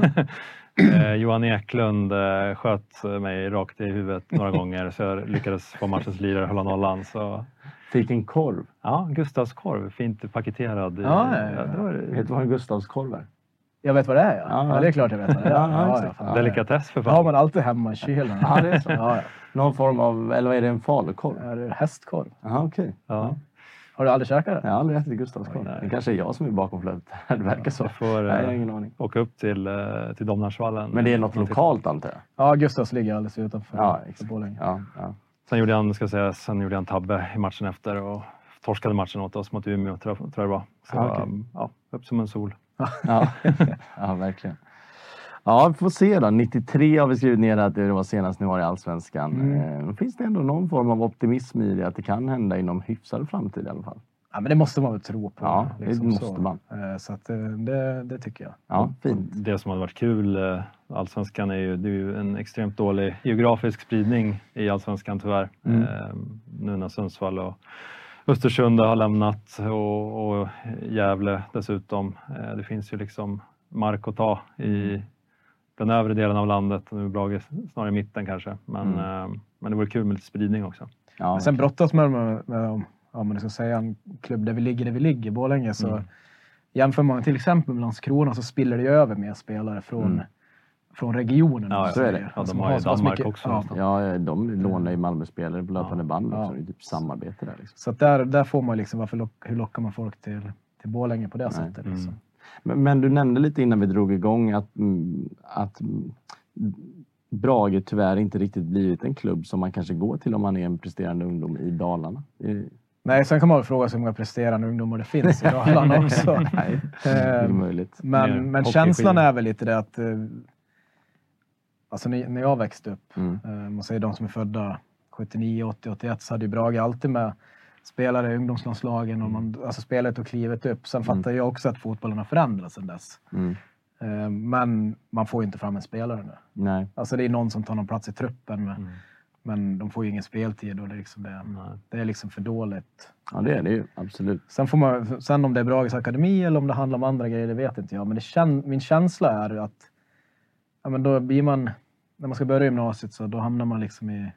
eh, Johan Eklund eh, sköt mig rakt i huvudet några gånger, så jag lyckades få matchens lirare hålla nollan. Så... Fick en korv? Ja, Gustavs korv. Fint paketerad. Ja, ja, ja. Ja, det var... Vet du vad en Gustavs korv är? Jag vet vad det är, ja. Ja, ja det är klart jag vet vad det är. Ja, ja, ja, delikatess för fan. Det har man alltid hemma i kylen. Ja, det är så. Ja, ja. Någon form av, eller vad är det, en falukorv? Ja, det är hästkorv. Jaha, okej. Okay. Ja. Har du aldrig käkat det? Jag har aldrig ätit Gustavs korv. Det kanske är jag som är bakom flödet. Det verkar så. Jag får Nej, jag har ingen aning. Åka upp till, till Domnarsvallen. Men det är något lokalt, antar jag? Ja, Gustavs ligger alldeles utanför ja, Borlänge. Ja, ja. Sen gjorde jag, ska jag säga, sen gjorde jag en tabbe i matchen efter och torskade matchen åt oss mot Umeå, tror jag, tror jag det var. Så ah, okay. um, ja, upp som en sol. ja. ja, verkligen. Ja, vi får se då. nittiotre har vi skrivit ner att det var senast ni var i Allsvenskan. Mm. Eh, finns det ändå någon form av optimism i det, att det kan hända inom hyfsad framtid i alla fall? Ja, men det måste man väl tro på. Ja, liksom det måste så. man. Så att det, det tycker jag. Ja, fint. Det som hade varit kul, Allsvenskan är ju, det är ju en extremt dålig geografisk spridning i Allsvenskan tyvärr. Mm. Eh, nu när Sundsvall och Östersund har lämnat och, och Gävle dessutom. Eh, det finns ju liksom mark att ta i den övre delen av landet. Nu är Brage snarare i mitten kanske. Men, mm. eh, men det vore kul med lite spridning också. Ja, men sen brottas man med, med ja, man ska säga en klubb där vi ligger där vi ligger, Borlänge, så mm. jämför man till exempel med Landskrona så spiller det ju över med spelare från, mm. från regionen. Ja, så är det. Ja, alltså, de har ju Danmark mycket, också. Ja, ja, de lånar ju Malmö-spelare på löpande ja. band också. Ja. Det är typ samarbete där. Liksom. Så att där, där får man liksom, varför lock, hur lockar man folk till, till Borlänge på det Nej. sättet? Liksom. Mm. Men, men du nämnde lite innan vi drog igång att, att Brage tyvärr inte riktigt blivit en klubb som man kanske går till om man är en presterande ungdom i Dalarna. Det... Nej, sen kan man väl fråga sig hur många presterande ungdomar det finns i Dalarna också. Nej, det är möjligt. Men, men känslan är väl lite det att alltså när jag växte upp, mm. man säger de som är födda sjuttionio, åttio, åttioett, så hade ju Brage alltid med spelare i ungdomslandslagen och man, alltså spelet och klivet upp. Sen mm. fattar jag också att fotbollen har förändrats sedan dess. Mm. Men man får ju inte fram en spelare nu. Nej. Alltså det är någon som tar någon plats i truppen med, mm. men de får ju ingen speltid och det är liksom, det, det är liksom för dåligt. Ja, det är det ju. Absolut. Sen, får man, sen om det är Brages akademi eller om det handlar om andra grejer, det vet inte jag. Men det kän, min känsla är att ja, men då blir man, när man ska börja gymnasiet så då hamnar man liksom i,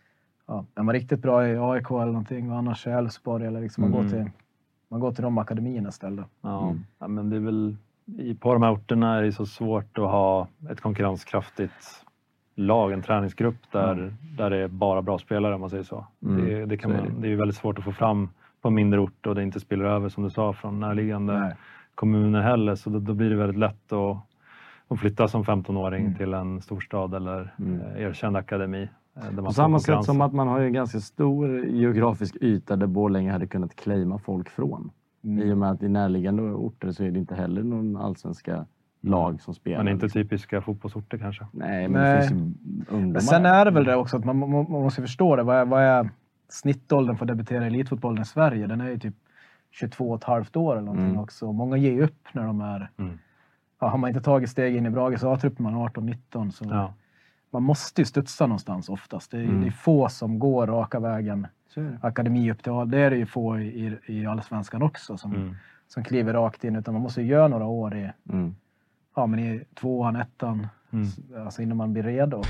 ja, är man riktigt bra i A I K eller någonting och annars är Elfsborg eller liksom mm. man, går till, man går till de akademierna istället. Ja, mm. ja, men det är väl, i, på de här orterna är det så svårt att ha ett konkurrenskraftigt lag, en träningsgrupp där, mm. där det är bara bra spelare om man säger så. Mm. Det, det, kan så man, det. det är ju väldigt svårt att få fram på mindre ort och det inte spiller över som du sa från närliggande Nej. kommuner heller. Så då, då blir det väldigt lätt att, att flytta som femtonåring mm. till en storstad eller mm. erkänd akademi. Där på samma sätt som att man har en ganska stor geografisk yta där Borlänge hade kunnat claima folk från. Mm. I och med att i närliggande orter så är det inte heller någon allsvenska lag som spelar. Men inte typiska fotbollsorter kanske. Nej, men Nej. det finns ju ungdomar. Men sen är det väl det också att man, man, man måste förstå det. Vad är, vad är snittåldern för att debutera i elitfotbollen i Sverige? Den är ju typ tjugotvå och ett halvt år eller någonting mm. också. Många ger upp när de är... Mm. Ja, har man inte tagit steg in i Brages A-trupp man arton nitton så... Ja. Man måste ju studsa någonstans oftast. Det är, mm. det är få som går raka vägen. Akademi upp till A. Det är det ju få i, i Allsvenskan också som, mm. som kliver rakt in. Utan man måste ju göra några år i... Mm. Ja, men i tvåan, ettan, mm. alltså innan man blir redo.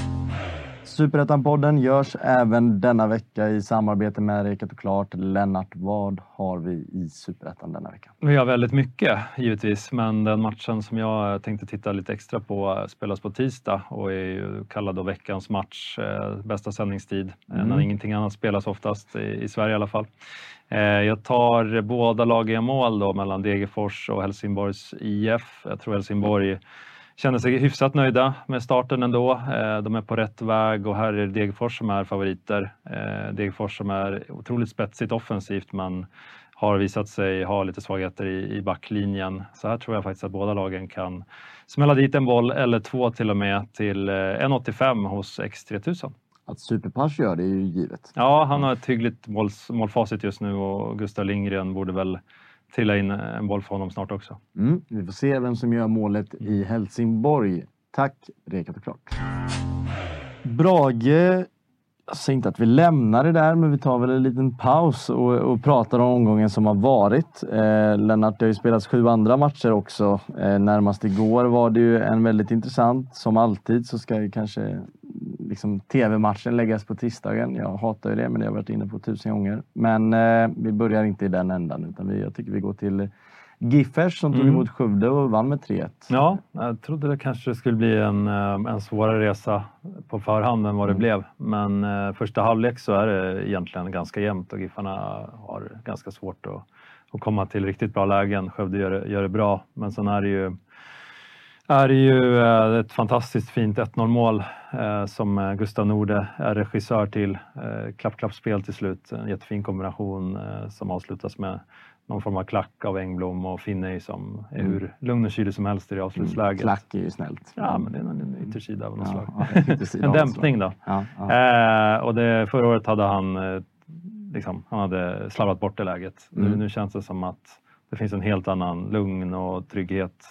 Superettan-podden görs även denna vecka i samarbete med Rekat och Klart. Lennart, vad har vi i Superettan denna vecka? Vi har väldigt mycket givetvis, men den matchen som jag tänkte titta lite extra på spelas på tisdag och är ju kallad då veckans match, eh, bästa sändningstid, mm. när ingenting annat spelas oftast i, i Sverige i alla fall. Eh, jag tar båda lagen i mål då mellan Degerfors och Helsingborgs I F. Jag tror Helsingborg känner sig hyfsat nöjda med starten ändå. Eh, de är på rätt väg och här är det Degerfors som är favoriter. Eh, Degerfors som är otroligt spetsigt offensivt men har visat sig ha lite svagheter i, i backlinjen. Så här tror jag faktiskt att båda lagen kan smälla dit en boll eller två till och med till eh, en komma åttiofem hos X tre tusen. Att Superpass gör det är ju givet. Ja, han har ett hyggligt måls, målfacit just nu och Gustav Lindgren borde väl trilla in en boll för honom snart också. Mm, vi får se vem som gör målet i Helsingborg. Tack, rekat och klart. Brage, jag säger inte att vi lämnar det där, men vi tar väl en liten paus och, och pratar om omgången som har varit. Eh, Lennart, det har ju spelats sju andra matcher också. Eh, närmast igår var det ju en väldigt intressant. Som alltid så ska ju kanske liksom tv-matchen läggas på tisdagen. Jag hatar ju det, men det har jag varit inne på tusen gånger. Men eh, vi börjar inte i den ändan, utan vi, jag tycker vi går till Giffers som tog Mm. emot Skövde och vann med tre ett. Ja, jag trodde det kanske skulle bli en, en svårare resa på förhand än vad det Mm. blev. Men eh, första halvlek så är det egentligen ganska jämnt och Giffarna har ganska svårt att, att komma till riktigt bra lägen. Skövde gör det, gör det bra, men sen är det ju är det ju eh, ett fantastiskt fint ett noll mål eh, som Gustav Norde är regissör till. Eh, klapp-klapp-spel till slut. En jättefin kombination eh, som avslutas med någon form av klack av Engblom och Finney som är Mm. hur lugn och kylig som helst i det avslutsläget. Klack är ju snällt. Ja, men det är en yttersida av något Ja, slag. ja, yttersida En av något dämpning slag. då. Ja, ja. Eh, och det, förra året hade han, eh, liksom, han hade slarvat bort det läget. Mm. Nu, nu känns det som att det finns en helt annan lugn och trygghet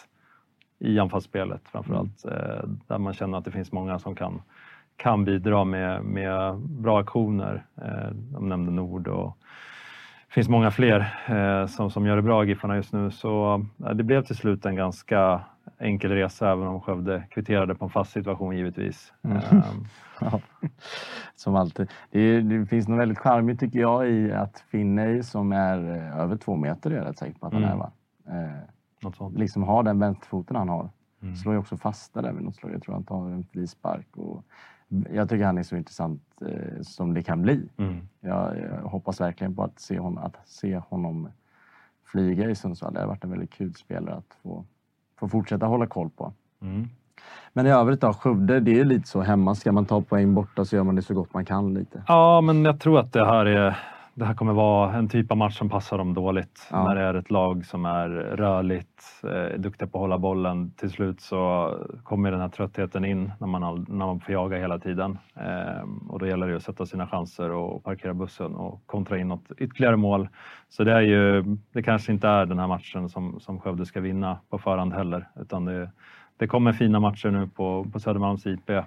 i anfallsspelet framförallt. Mm. Eh, där man känner att det finns många som kan, kan bidra med, med bra aktioner. Eh, de nämnde Nord och det finns många fler eh, som, som gör det bra i Giffarna just nu. Så eh, det blev till slut en ganska enkel resa även om Skövde kvitterade på en fast situation givetvis. Mm. Eh, Ja, som alltid. Det, är, det finns något väldigt charmigt tycker jag i att Finney som är eh, över två meter, är jag rätt säker på att han Mm. är va? Eh, något sånt. liksom har den vänsterfoten han har. Mm. Slår ju också fast där vid något slag. Jag tror han tar en frispark. Och jag tycker han är så intressant eh, som det kan bli. Mm. Jag, jag hoppas verkligen på att se honom, att se honom flyga i Sundsvall. Det har varit en väldigt kul spelare att få, få fortsätta hålla koll på. Mm. Men i övrigt då, Skövde, det är lite så hemma. Ska man ta poäng borta så gör man det så gott man kan lite. Ja, men jag tror att det här, är, det här kommer vara en typ av match som passar dem dåligt. Ja. När det är ett lag som är rörligt, eh, duktiga på att hålla bollen. Till slut så kommer den här tröttheten in när man, all, när man får jaga hela tiden. Eh, och då gäller det att sätta sina chanser och parkera bussen och kontra in något ytterligare mål. Så det är ju, det kanske inte är den här matchen som, som Skövde ska vinna på förhand heller. Utan det, det kommer fina matcher nu på, på Södermalms I P. Eh,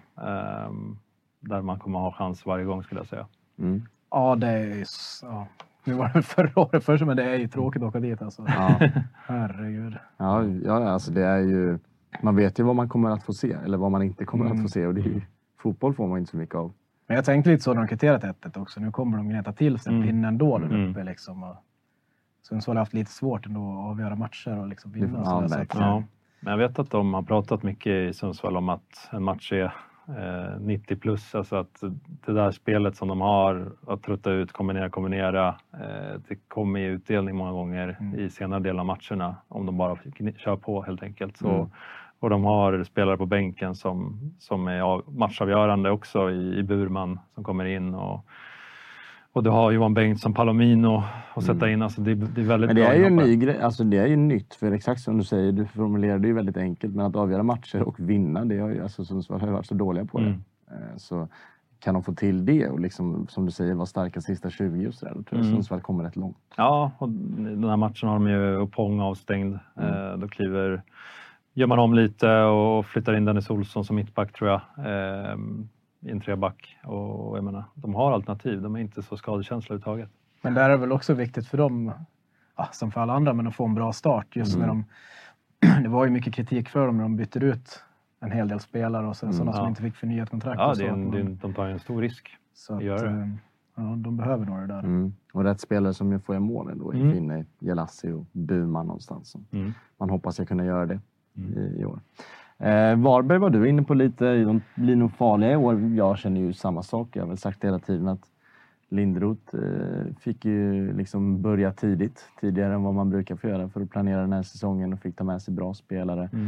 där man kommer ha chans varje gång skulle jag säga. Mm. Ja, det är ju... Ja. Nu var det förra året först, men det är ju tråkigt att åka dit alltså. Ja. Herregud. Ja, ja, alltså det är ju... Man vet ju vad man kommer att få se, eller vad man inte kommer Mm. att få se. Och det är ju, fotboll får man inte så mycket av. Men jag tänkte lite så när de kvitterat ett ett också. Nu kommer de gneta till sig Mm. pinnen ändå där Mm. uppe liksom. Och Sundsvall har haft lite svårt ändå att avgöra matcher och liksom vinna. Ja, så där, så att, verkligen. Ja, men jag vet att de har pratat mycket i Sundsvall om att en match är eh, nittio plus. Alltså att det där spelet som de har att trötta ut, kombinera, kombinera. Eh, det kommer i utdelning många gånger Mm. i senare delen av matcherna. Om de bara gni- kör på helt enkelt. Så, Mm. och de har spelare på bänken som, som är av- matchavgörande också i, i Burman som kommer in. Och, och du har Johan Bengtsson, Palomino att sätta in. Alltså det, det är väldigt Men det bra är ju en inhoppare. ny grej, alltså det är ju nytt. För exakt som du säger, du formulerar det ju väldigt enkelt. Men att avgöra matcher och vinna, det har ju, alltså Sundsvall har ju varit så dåliga på det. Mm. Eh, Så kan de få till det och liksom, som du säger, vara starka sista tjugo och sådär. Då tror jag Mm. Sundsvall kommer rätt långt. Ja, och den här matchen har de ju Opong avstängd. Mm. Eh, då kliver, gör man om lite och flyttar in Dennis Olsson som mittback tror jag. Eh, I en treback. Och jag menar, de har alternativ. De är inte så skadekänsliga överhuvudtaget. Men där är väl också viktigt för dem, ja, som för alla andra, men att få en bra start. Just Mm. när de, det var ju mycket kritik för dem när de bytte ut en hel del spelare och sen Mm, sådana som ja. inte fick förnyat kontrakt. Ja, och så det är att en, man- det är en, de tar ju en stor risk. Så att, gör det. eh, ja, de behöver nog det där. Mm. Och rätt spelare som ju får göra mål ändå Mm. i Finney, Jelassi och Burman någonstans. Så Mm. man hoppas jag kunna göra det Mm. i, i år. Eh, Varberg var du inne på lite. De blir nog farliga i år. Jag känner ju samma sak. Jag har väl sagt hela tiden att Lindroth eh, fick ju liksom börja tidigt. Tidigare än vad man brukar få göra för att planera den här säsongen och fick ta med sig bra spelare. Mm.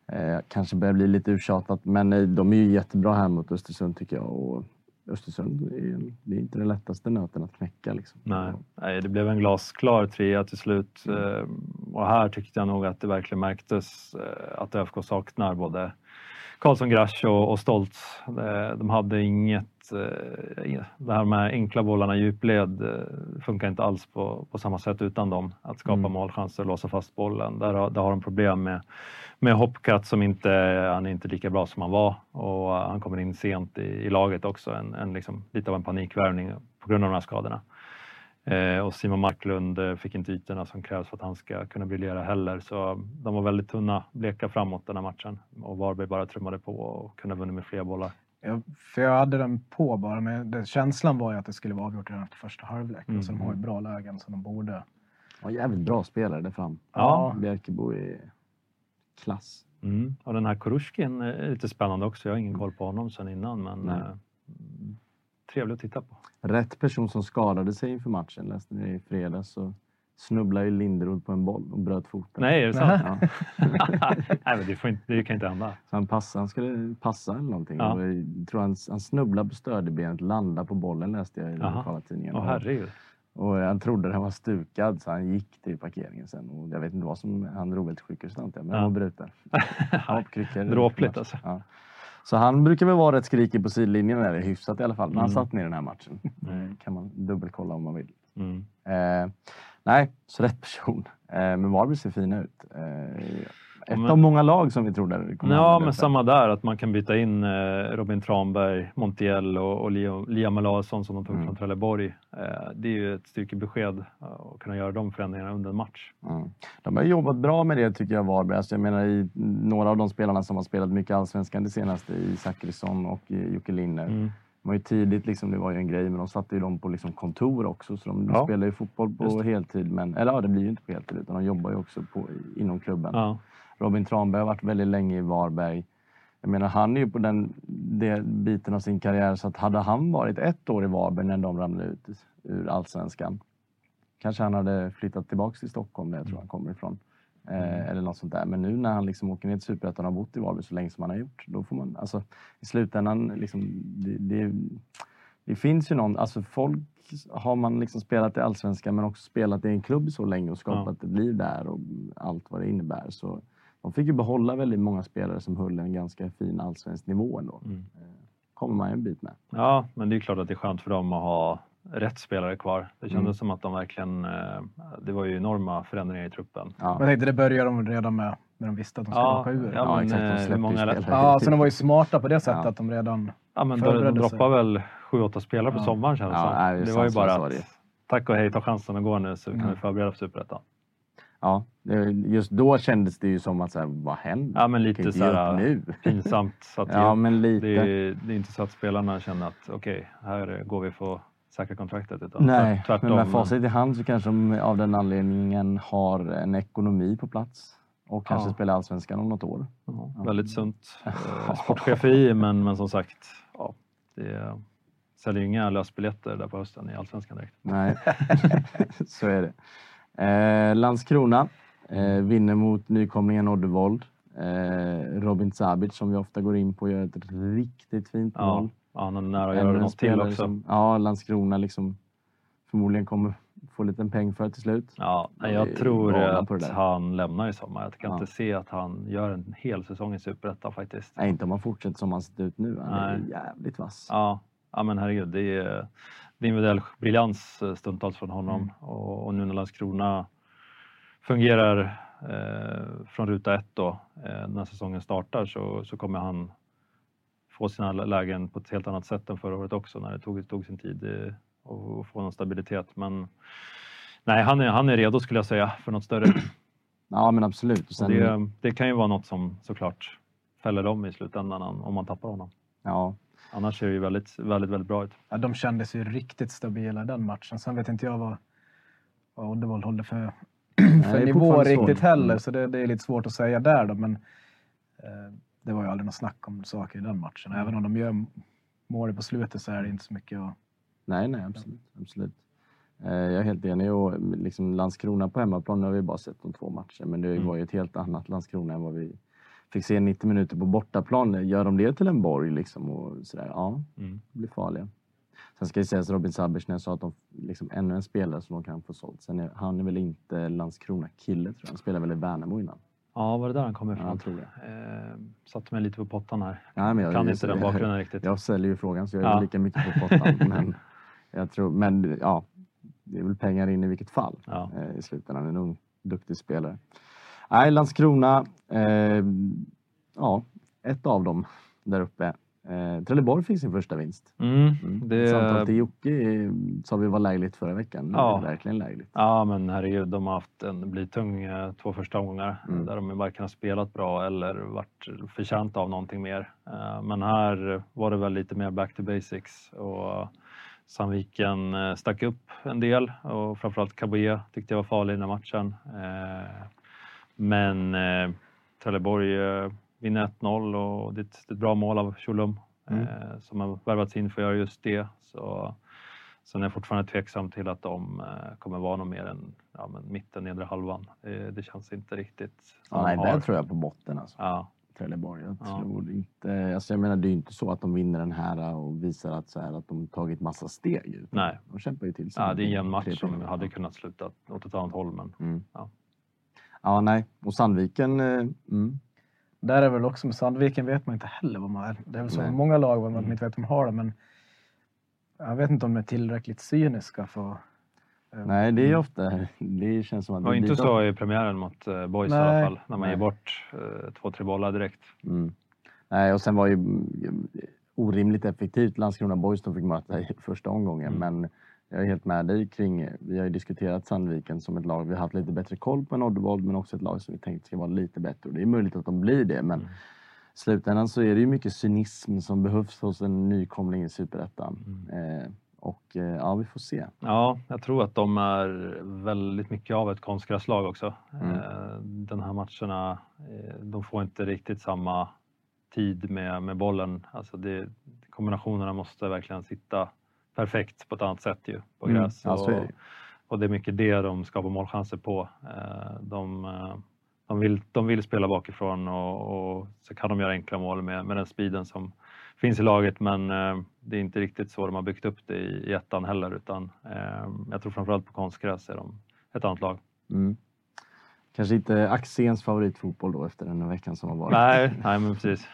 Eh, kanske börjar bli lite uttjatat, men eh, de är ju jättebra här mot Östersund tycker jag. Och Östersund är, det är inte det lättaste nöten att knäcka. Liksom. Nej. Nej, det blev en glasklar trea till slut. Mm. Och här tyckte jag nog att det verkligen märktes att ÖFK saknar både Karlsson, Grasch och, och Stolt. De hade inget, det här med enkla bollarna i djupled funkar inte alls på, på samma sätt utan dem. Att skapa mm. målchanser och låsa fast bollen. Där har, där har de problem med, med Hopcat som inte, han är inte lika bra som han var. Och han kommer in sent i, i laget också. En, en liksom, lite av en panikvärvning på grund av de här skadorna. Eh, och Simon Marklund eh, fick inte ytorna som krävs för att han ska kunna briljera heller. Så de var väldigt tunna, bleka framåt den här matchen. Och Varberg bara trummade på och kunde vinna med fler bollar. Ja, för jag hade den på bara, men det, känslan var ju att det skulle vara avgjort redan efter första halvlek. Mm. Så de har ju bra lägen som de borde. Ja, jävligt bra spelare där fram. Ja. Bjärkebo är klass. Mm. Och den här Kurushkin är lite spännande också. Jag har ingen koll på honom sedan innan, men eh, trevlig att titta på. Rätt person som skadade sig inför matchen, läste det i fredags, så snubblade ju Linderud på en boll och bröt foten. Nej, är det sant? Ja. Nej, men det, får inte, det kan inte hända. Så han, passade, han skulle passa eller någonting. Ja. Och jag tror han, han snubblade på stödbenet, landade på bollen, läste jag i den lokala tidningen. Åh, herregud. Och han trodde den var stukad, så han gick till parkeringen sen. Och jag vet inte vad som, han drog väl till sjukhuset antar jag, men ja. han var bruten. Dråpligt alltså. Ja. Så han brukar väl vara rätt skrikig på sidlinjen, eller hyfsat i alla fall. Men han Mm. satt ner i den här matchen. Mm. kan man dubbelkolla om man vill. Mm. Eh, nej, så rätt person. Eh, men Varberg ser fina ut. Eh, ett men, av många lag som vi trodde. Ja, men samma där. Att man kan byta in eh, Robin Tranberg, Montiel och, och Liam Larsson som de tog mm. från Trelleborg. Eh, det är ju ett styrkebesked att kunna göra de förändringarna under en match. Mm. De har jobbat bra med det tycker jag, Varberg. Alltså, jag menar i några av de spelarna som har spelat mycket allsvenskan det senaste, i Zachrisson och i Jocke Linner. Mm. De var ju tidigt, liksom, det var ju en grej, men de satte ju dem på liksom, kontor också. Så de ja. spelar ju fotboll på heltid. Men, eller ja, det blir ju inte på heltid, utan de jobbar ju också på, inom klubben. Ja. Robin Tranberg har varit väldigt länge i Varberg. Jag menar, han är ju på den, den biten av sin karriär, så att hade han varit ett år i Varberg när de ramlade ut ur allsvenskan, kanske han hade flyttat tillbaka till Stockholm, där jag tror han kommer ifrån. Mm. Eh, eller något sånt där. Men nu när han liksom åker ner till Superettan och har bott i Varberg så länge som han har gjort, då får man, alltså i slutändan, liksom, det, det, det finns ju någon, alltså folk har man liksom spelat i allsvenskan men också spelat i en klubb så länge och skapat ja. ett liv där och allt vad det innebär, så de fick ju behålla väldigt många spelare som höll en ganska fin allsvensk nivå ändå. Mm. Kommer man ju en bit med. Ja, men det är klart att det är skönt för dem att ha rätt spelare kvar. Det kändes mm. som att de verkligen, det var ju enorma förändringar i truppen. Ja. Jag tänkte det började de redan med när de visste att de skulle ja, åka ur. Ja, ja, men, exakt, de många ja, så de var ju smarta på det sättet ja. att de redan ja, men de droppade väl sju åtta spelare på ja. sommaren känns det ja, som. Det, det var ju bara att tack och hej, ta chansen att gå nu så mm. kan vi förbereda för Superettan. Ja, just då kändes det ju som att så här, vad händer? Ja, men lite så här nu? pinsamt. Så att ja, men lite. Det är, det är inte så att spelarna känner att okej, okay, här går vi för säkra kontraktet. Utan nej, tvärtom. Men med facit i hand så kanske de av den anledningen har en ekonomi på plats. Och kanske ja. spelar allsvenskan om något år. Ja, ja. Väldigt sunt eh, sportcheferi, men, men som sagt, ja, det säljer inga lösbiljetter där på hösten i allsvenskan direkt. Nej, så är det. Eh, Landskrona eh, vinner mot nykomlingen Oddevold. Eh, Robin Zabic som vi ofta går in på gör ett riktigt fint ja. mål. Ja, han är nära att göra något till också. Som, ja, Landskrona liksom förmodligen kommer få lite peng för till slut. Ja, jag tror att han lämnar i sommar. Jag kan ja. inte se att han gör en hel säsong i Superettan faktiskt. Nej, inte om han fortsätter som han ser ut nu. Han Nej. är jävligt vass. Ja, ja men herregud, det är, det är individuell briljans stundtals från honom. Mm. Och, och nu när Landskrona fungerar eh, från ruta ett då, eh, när säsongen startar så, så kommer han få sina lägen på ett helt annat sätt än förra året också, när det tog, tog sin tid eh, och få någon stabilitet. Men nej, han är, han är redo skulle jag säga för något större. Ja, men absolut. Och sen... det, det kan ju vara något som såklart fäller dem i slutändan om man tappar honom. Ja. Annars ser det ju väldigt, väldigt, väldigt bra ut. Ja, de kändes ju riktigt stabila den matchen. Sen vet inte jag vad, vad Oddevold håller för, för Nej, nivå riktigt heller. Mm. Så det, det är lite svårt att säga där då. Men eh, det var ju aldrig något snack om saker i den matchen. Även om de gör mål på slutet så är det inte så mycket att... Nej, nej, absolut. absolut. Eh, jag är helt enig. Och liksom Landskrona på hemmaplan har vi bara sett de två matcher. Men det var ju ett helt annat Landskrona än vad vi fick se nittio minuter på bortaplan. Gör de det till en borg liksom och sådär? Ja, mm. det blir farliga. Sen ska jag säga att Robin Sabitzer sa att de liksom ännu en spelare som de kan få sålt. Sen är, han är väl inte Landskrona-kille tror jag. Han spelar väl i Värnamo innan. Ja, var det där han kommer ifrån? Ja, jag tror det. Eh, satte mig lite på pottan här. Nej, men jag kan jag, inte den bakgrunden jag, riktigt. Jag säljer ju frågan så jag är ja. lika mycket på pottan. men jag tror, men ja, det är väl pengar in i vilket fall ja. eh, i slutändan. En ung, duktig spelare. Nej, Landskrona. Eh, ja, ett av dem där uppe. Eh, Trelleborg fick sin första vinst. Mm, det... Samtal till Jocke sa vi var lägligt förra veckan. Ja. Det är verkligen lägligt. Ja, men herregud, de har haft en blytung eh, två första omgångar mm. där de varken har spelat bra eller varit förtjänta av någonting mer. Eh, men här var det väl lite mer back to basics och Sandviken eh, stack upp en del och framförallt Kabuye tyckte jag var farlig i den här matchen. Eh, men eh, Trelleborg eh, vinner ett noll och det är ett, ett bra mål av Schulum mm. eh, som har värvats in för att göra just det. Så, sen är jag fortfarande tveksam till att de eh, kommer vara något mer än ja, men mitten, nedre halvan. Det, det känns inte riktigt. Ja, nej, där tror jag på botten alltså. Ja. Trelleborg. Jag tror ja. inte, alltså jag menar det är ju inte så att de vinner den här och visar att, så här, att de tagit massa steg. Nej. De kämpar ju till sig. Ja, det är en jämn match som hade ja. kunnat sluta åt ett annat håll. Men, mm. ja. ja, nej. Och Sandviken... Eh, mm. Där är väl också med Sandviken vet man inte heller vad man är. Det är väl så nej. många lag vad man mm. inte vet om de har det, men jag vet inte om de är tillräckligt cyniska för... Eh, nej, det är ofta... Det känns som att... Det var inte så i premiären mot uh, Boys nej. i alla fall. När man nej. ger bort uh, två, tre bollar direkt. Mm. Nej, och sen var ju orimligt effektivt Landskrona Boys de fick möta i första omgången, mm. men jag är helt med dig kring, vi har ju diskuterat Sandviken som ett lag, vi har haft lite bättre koll på en Oddevold, men också ett lag som vi tänkte ska vara lite bättre. Och det är möjligt att de blir det, men mm. slutändan så är det ju mycket cynism som behövs hos en nykomling i Superettan. Mm. Eh, och eh, ja, vi får se. Ja, jag tror att de är väldigt mycket av ett konstgräslag också. Mm. Eh, den här matcherna, eh, de får inte riktigt samma tid med, med bollen. Alltså det, kombinationerna måste verkligen sitta perfekt på ett annat sätt ju, på gräs. Mm, alltså och, och det är mycket det de skapar målchanser på. De, de, vill, de vill spela bakifrån och, och så kan de göra enkla mål med, med den speeden som finns i laget, men det är inte riktigt så de har byggt upp det i, i ettan heller, utan jag tror framförallt på konstgräs är de ett annat lag. Mm. Kanske inte Axéns favoritfotboll då efter den här veckan som har varit. Nej, nej men precis.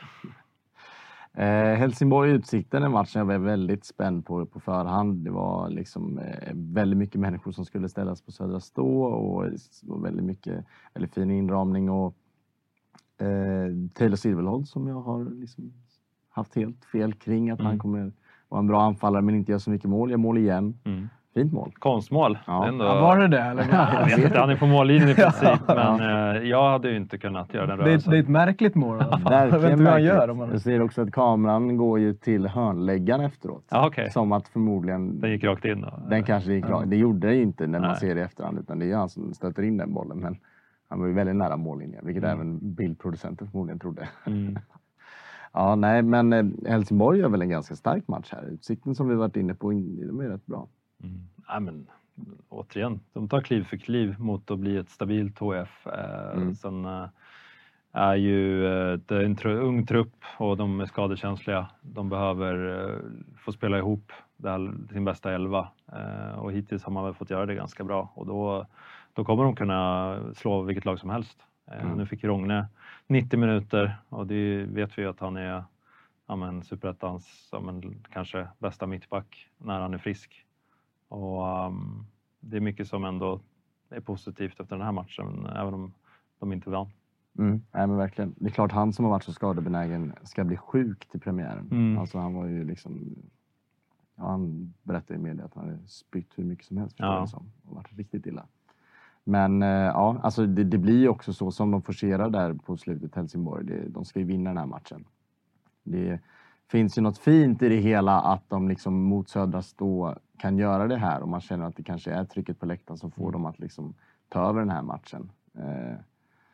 Eh, Helsingborg-Utsikten är matchen jag var väldigt spänd på på förhand. Det var liksom eh, väldigt mycket människor som skulle ställas på Södra Stå och, och väldigt mycket, väldigt fin inramning och eh, Taylor Silverhold som jag har liksom haft helt fel kring att mm. han kommer vara en bra anfallare men inte göra så mycket mål. Jag mål igen. Mm. Fint mål. Konstmål. Ja. Ändå... Ja, var det det? Eller? Jag vet inte, han är på mållinjen i princip. Men ja. eh, jag hade ju inte kunnat göra den rörelsen. Det är ett märkligt mål. Jag vet inte vad han gör. Om man... Jag ser också att kameran går ju till hörnläggaren efteråt. Ja, okay. Som att förmodligen... Den gick rakt in då? Den kanske gick rakt. Ja. Det gjorde det ju inte när Nej. man ser det i efterhand. Utan det är ju han som stöter in den bollen. Men han var ju väldigt nära mållinjen. Vilket mm. även bildproducenten förmodligen trodde. Mm. Ja, nej, men Helsingborg gör väl en ganska stark match här. Utsikten som vi varit inne på, de är rätt bra. Mm. Ja, men återigen, de tar kliv för kliv mot att bli ett stabilt H F. Mm. Sen är ju det är en tr- ung trupp och de är skadekänsliga. De behöver få spela ihop det här, sin bästa elva. Och hittills har man väl fått göra det ganska bra. Och då, då kommer de kunna slå vilket lag som helst. Mm. Nu fick Rogne nittio minuter och det vet vi att han är ja, men, Superettans ja, men, kanske bästa mittback när han är frisk. Och um, det är mycket som ändå är positivt efter den här matchen, även om de inte vann. Mm, nej, men verkligen. Det är klart han som har varit så skadebenägen ska bli sjuk till premiären. Mm. Alltså han var ju liksom... Ja, han berättade i media att han hade spytt hur mycket som helst. Ja. Som, och varit riktigt illa. Men eh, ja, alltså det, det blir ju också så som de forcerar där på slutet Helsingborg. Det, de ska ju vinna den här matchen. Det finns ju något fint i det hela att de liksom mot Södra Stå kan göra det här. Och man känner att det kanske är trycket på läktaren som får mm. dem att liksom ta över den här matchen. Eh, eh,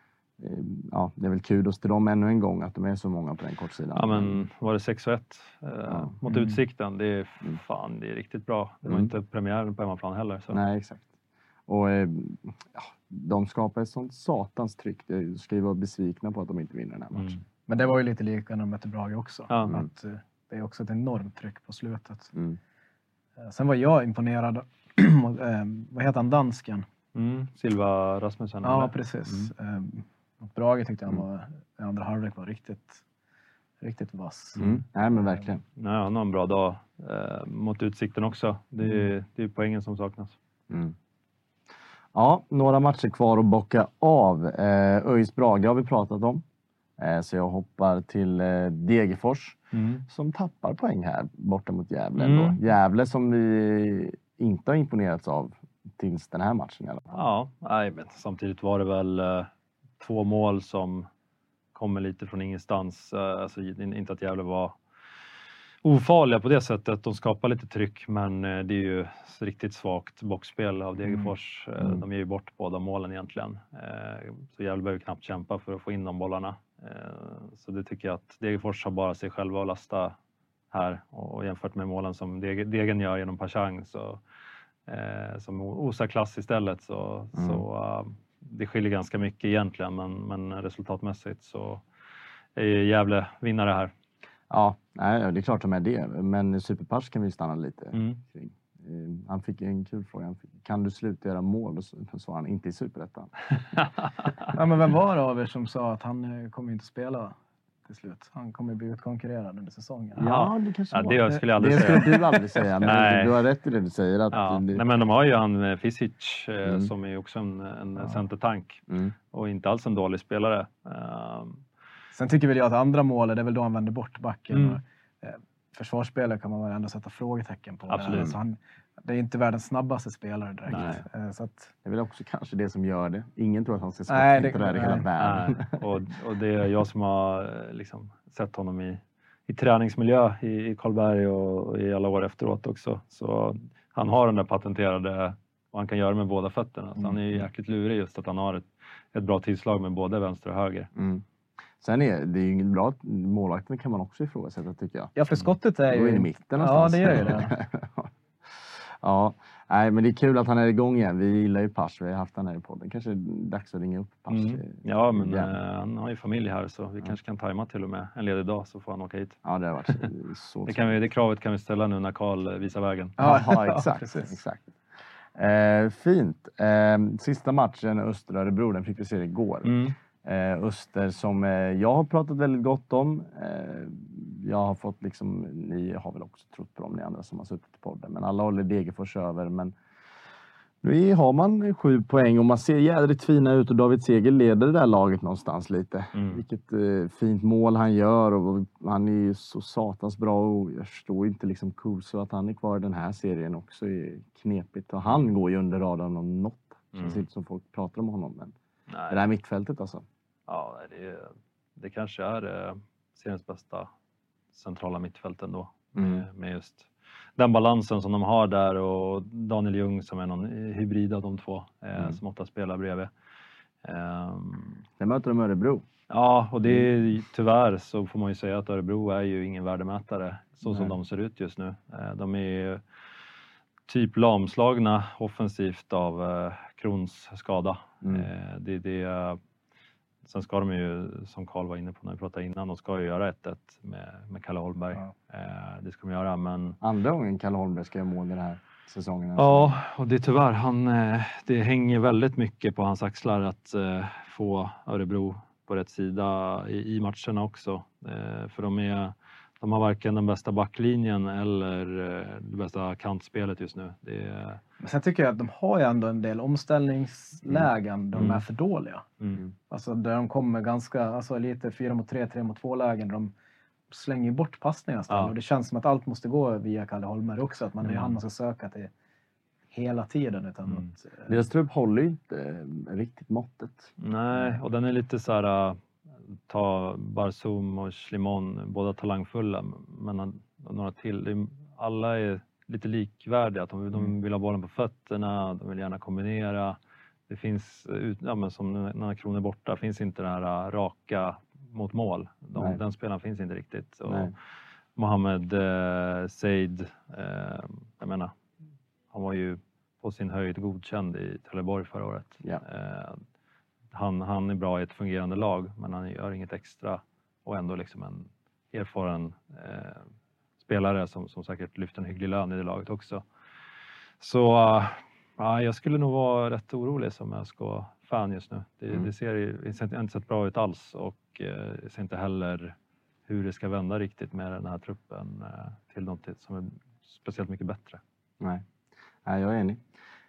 ja, det är väl kudos till dem ännu en gång att de är så många på den kortsidan. Ja, men var det sex ett eh, ja. mot mm. Utsikten? Det är fan, det är riktigt bra. Det var mm. inte premiären på hemmaplan heller. Så. Nej, exakt. Och eh, ja, de skapar ett sånt satans tryck. Det ska ju vara besvikna på att de inte vinner den här matchen. Mm. Men det var ju lite lika när de mötte Brage också. Ja. Mm. Att, uh, det är också ett enormt tryck på slutet. Mm. Uh, sen var jag imponerad. uh, vad heter han? Dansken? Mm. Silva Rasmussen. Ja, eller? Precis. Mm. Uh, Brage tyckte jag var, mm. andra halvlek var riktigt, riktigt vass. Mm. Nej, men verkligen. Nej, han har en bra dag eh, mot Utsikten också. Det är, mm. det är poängen som saknas. Mm. Ja, några matcher kvar att bocka av. Eh, ÖIS Brage har vi pratat om. Eh, så jag hoppar till eh, Degerfors mm. som tappar poäng här borta mot Gävle. Mm. Gävle som vi inte har imponerats av tills den här matchen i alla fall. Ja, nej, men samtidigt var det väl eh, två mål som kommer lite från ingenstans. Alltså, inte att Gävle var ofarliga på det sättet. De skapar lite tryck, men det är ju riktigt svagt boxspel av Degerfors. Mm. De ger ju bort båda målen egentligen. Så Gävle behöver knappt kämpa för att få in de bollarna. Så det tycker jag att Degerfors har bara sig själva att lasta här. Och jämfört med målen som Degen gör genom Pachang, så som osar klass istället, så, mm. så det skiljer ganska mycket egentligen, men, men resultatmässigt så är Gävle vinnare här. Ja, nej, det är klart de är det. Men Superpars kan vi stanna lite mm. kring. Han fick en kul fråga. Han fick, kan du sluta göra mål? Och så sa han inte i Superettan. Ja, men vem var det av er som sa att han kommer inte spela till slut? Han kommer bli utkonkurrerad under säsongen. Ja, det kanske ja, var. Det skulle jag aldrig det säga. Det skulle du aldrig säga. Men du, du har rätt i det du säger. Att ja. det... Nej, men de har ju han Fisic mm. som är också en, en ja. centertank. Mm. Och inte alls en dålig spelare. Um... Sen tycker väl jag att andra målet, det är väl då han vänder bort backen. Mm. Och, eh, försvarsspelare kan man väl ändå sätta frågetecken på. Absolut. Alltså han, det är inte världens snabbaste spelare direkt. Eh, så att... Det är väl också kanske det som gör det. Ingen tror att han ska skapa inte där i hela världen. och, och det är jag som har liksom sett honom i, i träningsmiljö i, i Karlberg och, och i alla år efteråt också. Så han har den där patenterade, och han kan göra med båda fötterna. Så han är ju jäkligt lurig just att han har ett, ett bra tillslag med både vänster och höger. Mm. Sen är det ju inget bra, målvakten kan man också ifrågasätta tycker jag. Ja, för skottet är ju... Då är det i mitten någonstans. Ja, det gör ju det. Ja, nej, men det är kul att han är igång igen. Vi gillar ju Pars, vi har haft han här i podden. Kanske är det dags att ringa upp Pars. Mm. Ja, men äh, han har ju familj här, så vi ja. kanske kan tajma till och med en ledig dag, så får han åka hit. Ja, det har varit så. det, kan vi, det kravet kan vi ställa nu när Karl visar vägen. Ja, ja exakt. exakt. Eh, fint. Eh, sista matchen, Öster-Örebro, den fick vi se igår. Mm. Eh, Öster som eh, jag har pratat väldigt gott om. Eh, jag har fått liksom, ni har väl också trott på dem, ni andra som har suttit i podden. Men alla håller Degerfors över. Men nu har man sju poäng och man ser jädrigt fina ut. Och David Seger leder det där laget någonstans lite. Mm. Vilket eh, fint mål han gör. Och han är ju så satans bra. Och jag förstår inte liksom Kuso att han är kvar i den här serien också. Är knepigt. Och han går ju under radarn om något. Mm. Känns inte som folk pratar om honom. Men Nej. Det där mittfältet alltså. Ja, det, det kanske är eh, seriens bästa centrala mittfält ändå. Mm. Med, med just den balansen som de har där, och Daniel Ljung som är någon hybrid av de två eh, mm. som ofta spelar bredvid. Um, det möter de Örebro. Ja, och det är, tyvärr så får man ju säga att Örebro är ju ingen värdemätare så Nej. som de ser ut just nu. Eh, de är typ lamslagna offensivt av eh, Krons skada. Mm. Eh, det, det, sen ska de ju, som Karl var inne på när vi pratade innan, de ska ju göra ett ett med, med Kalle Holmberg. Ja. Eh, det ska de göra, men... Andra gången Kalle Holmberg ska göra mål den här säsongen. Ja, och det är tyvärr, han, eh, det hänger väldigt mycket på hans axlar att eh, få Örebro på rätt sida i, i matcherna också. Eh, för de är... De har varken den bästa backlinjen eller det bästa kantspelet just nu. Det är... Men sen tycker jag att de har ju ändå en del omställningslägen mm. där de är för dåliga. Mm. Alltså där de kommer ganska, alltså lite fyra mot tre, tre mot två lägen. Där de slänger bort passningar. Ja. Och det känns som att allt måste gå via Kalle Holmberg också. Att man mm. är han man ska söka till hela tiden. Utan mm. att, Deras trupp håller ju inte riktigt måttet. Nej, och den är lite så här... Ta Barzum och Schlimon, båda talangfulla, men några till. Alla är lite likvärdiga. De, de vill ha bollen på fötterna, de vill gärna kombinera. Det finns, ja, men som när Kron är borta, finns inte det här raka mot mål. De, den spelaren finns inte riktigt. Och Mohamed eh, Said, eh, jag menar, han var ju på sin höjd godkänd i Trelleborg förra året. Ja. Eh, han, han är bra i ett fungerande lag, men han gör inget extra och ändå liksom en erfaren eh, spelare som, som säkert lyfter en hygglig lön i det laget också. Så uh, ja, jag skulle nog vara rätt orolig som Ö S K-fan just nu. Det, mm. det ser ju det ser inte sett bra ut alls och eh, ser inte heller hur det ska vända riktigt med den här truppen eh, till något som är speciellt mycket bättre. Nej, Nej jag är enig.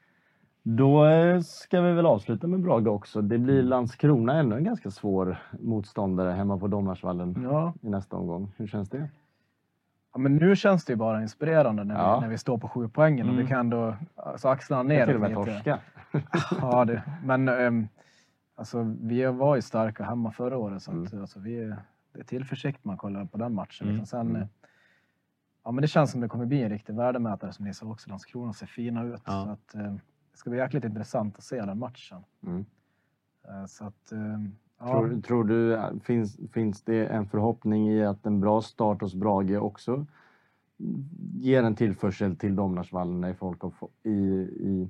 Då ska vi väl avsluta med Brage också. Det blir Landskrona, ännu en ganska svår motståndare hemma på Domnarsvallen ja. i nästa omgång. Hur känns det? Ja, men nu känns det ju bara inspirerande när, ja. vi, när vi står på sju poängen och mm. vi kan då alltså, axlarna ner. Till och med torska. Ja, det, men um, alltså, vi var ju starka hemma förra året så att, mm. alltså, vi, det är tillförsikt man kollar på den matchen. Mm. Sen, mm. ja, men det känns som det kommer bli en riktig värdemätare som ni sa också. Landskrona ser fina ut. Ja. Så att, um, det ska bli jäkligt intressant att se den matchen. Mm. Uh, så att... Um, Ja. Tror, tror du, finns, finns det en förhoppning i att en bra start hos Brage också ger en tillförsel till Domnarsvallen i folk i, i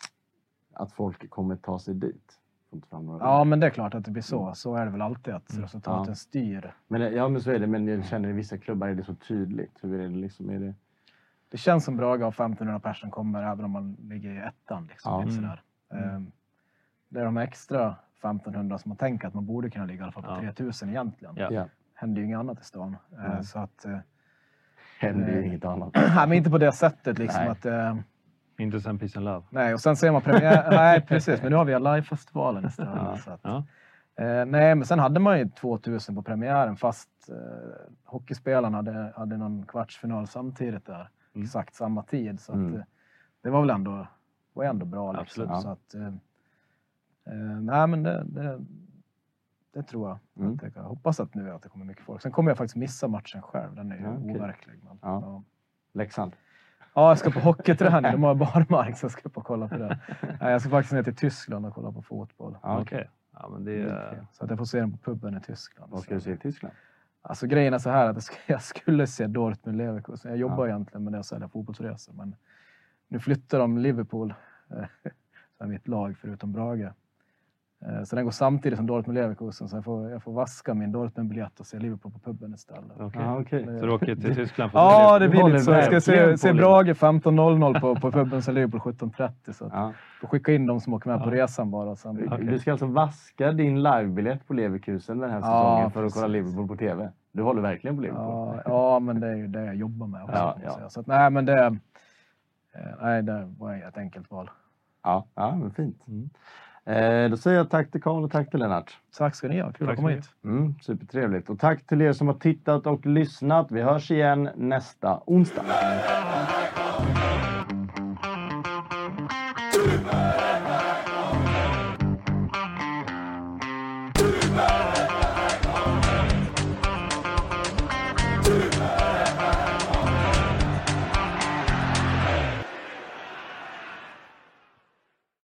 att folk kommer ta sig dit? Ja, men det är klart att det blir så. Så är det väl alltid att resultaten ja. styr. Men, ja, men så är det. Men jag känner i vissa klubbar är det så tydligt. Hur är det liksom? Är det... det känns som Brage av femtonhundra personer kommer även om man ligger i ettan. Liksom, ja. sådär. Mm. Um, det är de extra femtonhundra som man tänker att man borde kunna ligga i alla fall på ja. tre tusen egentligen. Ja. Ja. Händer ju inget annat i stan. Mm. Så att... Händer ju äh, inget annat. Nej, men inte på det sättet liksom nej. att... Äh, inte sen Peace and Love. Nej, och sen ser man premiär... nej, precis. Men nu har vi live-festivalen istället. Ja. Så att, ja. äh, nej, men sen hade man ju tvåtusen på premiären fast äh, hockeyspelarna hade, hade någon kvartsfinal samtidigt där. Mm. Exakt samma tid. Så att, mm. det var väl ändå, var ändå bra. Liksom. Absolut. Så att... Äh, Uh, nej men det, det, det tror jag. Mm. Jag hoppas att nu att det kommer mycket folk. Sen kommer jag faktiskt missa matchen själv. Den är ju ja, okay. overklig. Men, ja. Ja. Leksand. Ja, jag ska på hockeyträning. De har barmark så jag ska på kolla på det. Nej, jag ska faktiskt ner till Tyskland och kolla på fotboll. Ja, okej. Okay. Ja, men det är... Så att jag får se den på puben i Tyskland. Vad ska du se i Tyskland? Alltså grejen är så här att jag skulle se Dortmund Leverkusen. Jag jobbar ja. egentligen med det och säljer fotbollsresor. Men nu flyttar de Liverpool. Så är mitt lag förutom Brage. Så den går samtidigt som Dortmund Leverkusen så jag får, jag får vaska min Dortmund-biljett och se Liverpool på puben istället. Okay. Ah, okay. Så du åker till Tyskland? För ja, det blir lite så. Jag ska se, se Brage femton noll noll på, på puben så Liverpool sjutton trettio. Så ja. får skicka in de som åker med ja. på resan bara. Sen, okay. Du ska alltså vaska din livebiljett på Leverkusen den här säsongen ja, för att kolla Liverpool på tv? Du håller verkligen på Liverpool? Ja, ja men det är ju det jag jobbar med också. Ja, ja. Så att, nej, men det, nej, det var ett enkelt val. Ja, ja men fint. Mm. Eh, då säger jag tack till Carl och tack till Lennart. Tack ska ni ha, kul att komma hit. Mm, supertrevligt. Och tack till er som har tittat och lyssnat. Vi hörs igen nästa onsdag.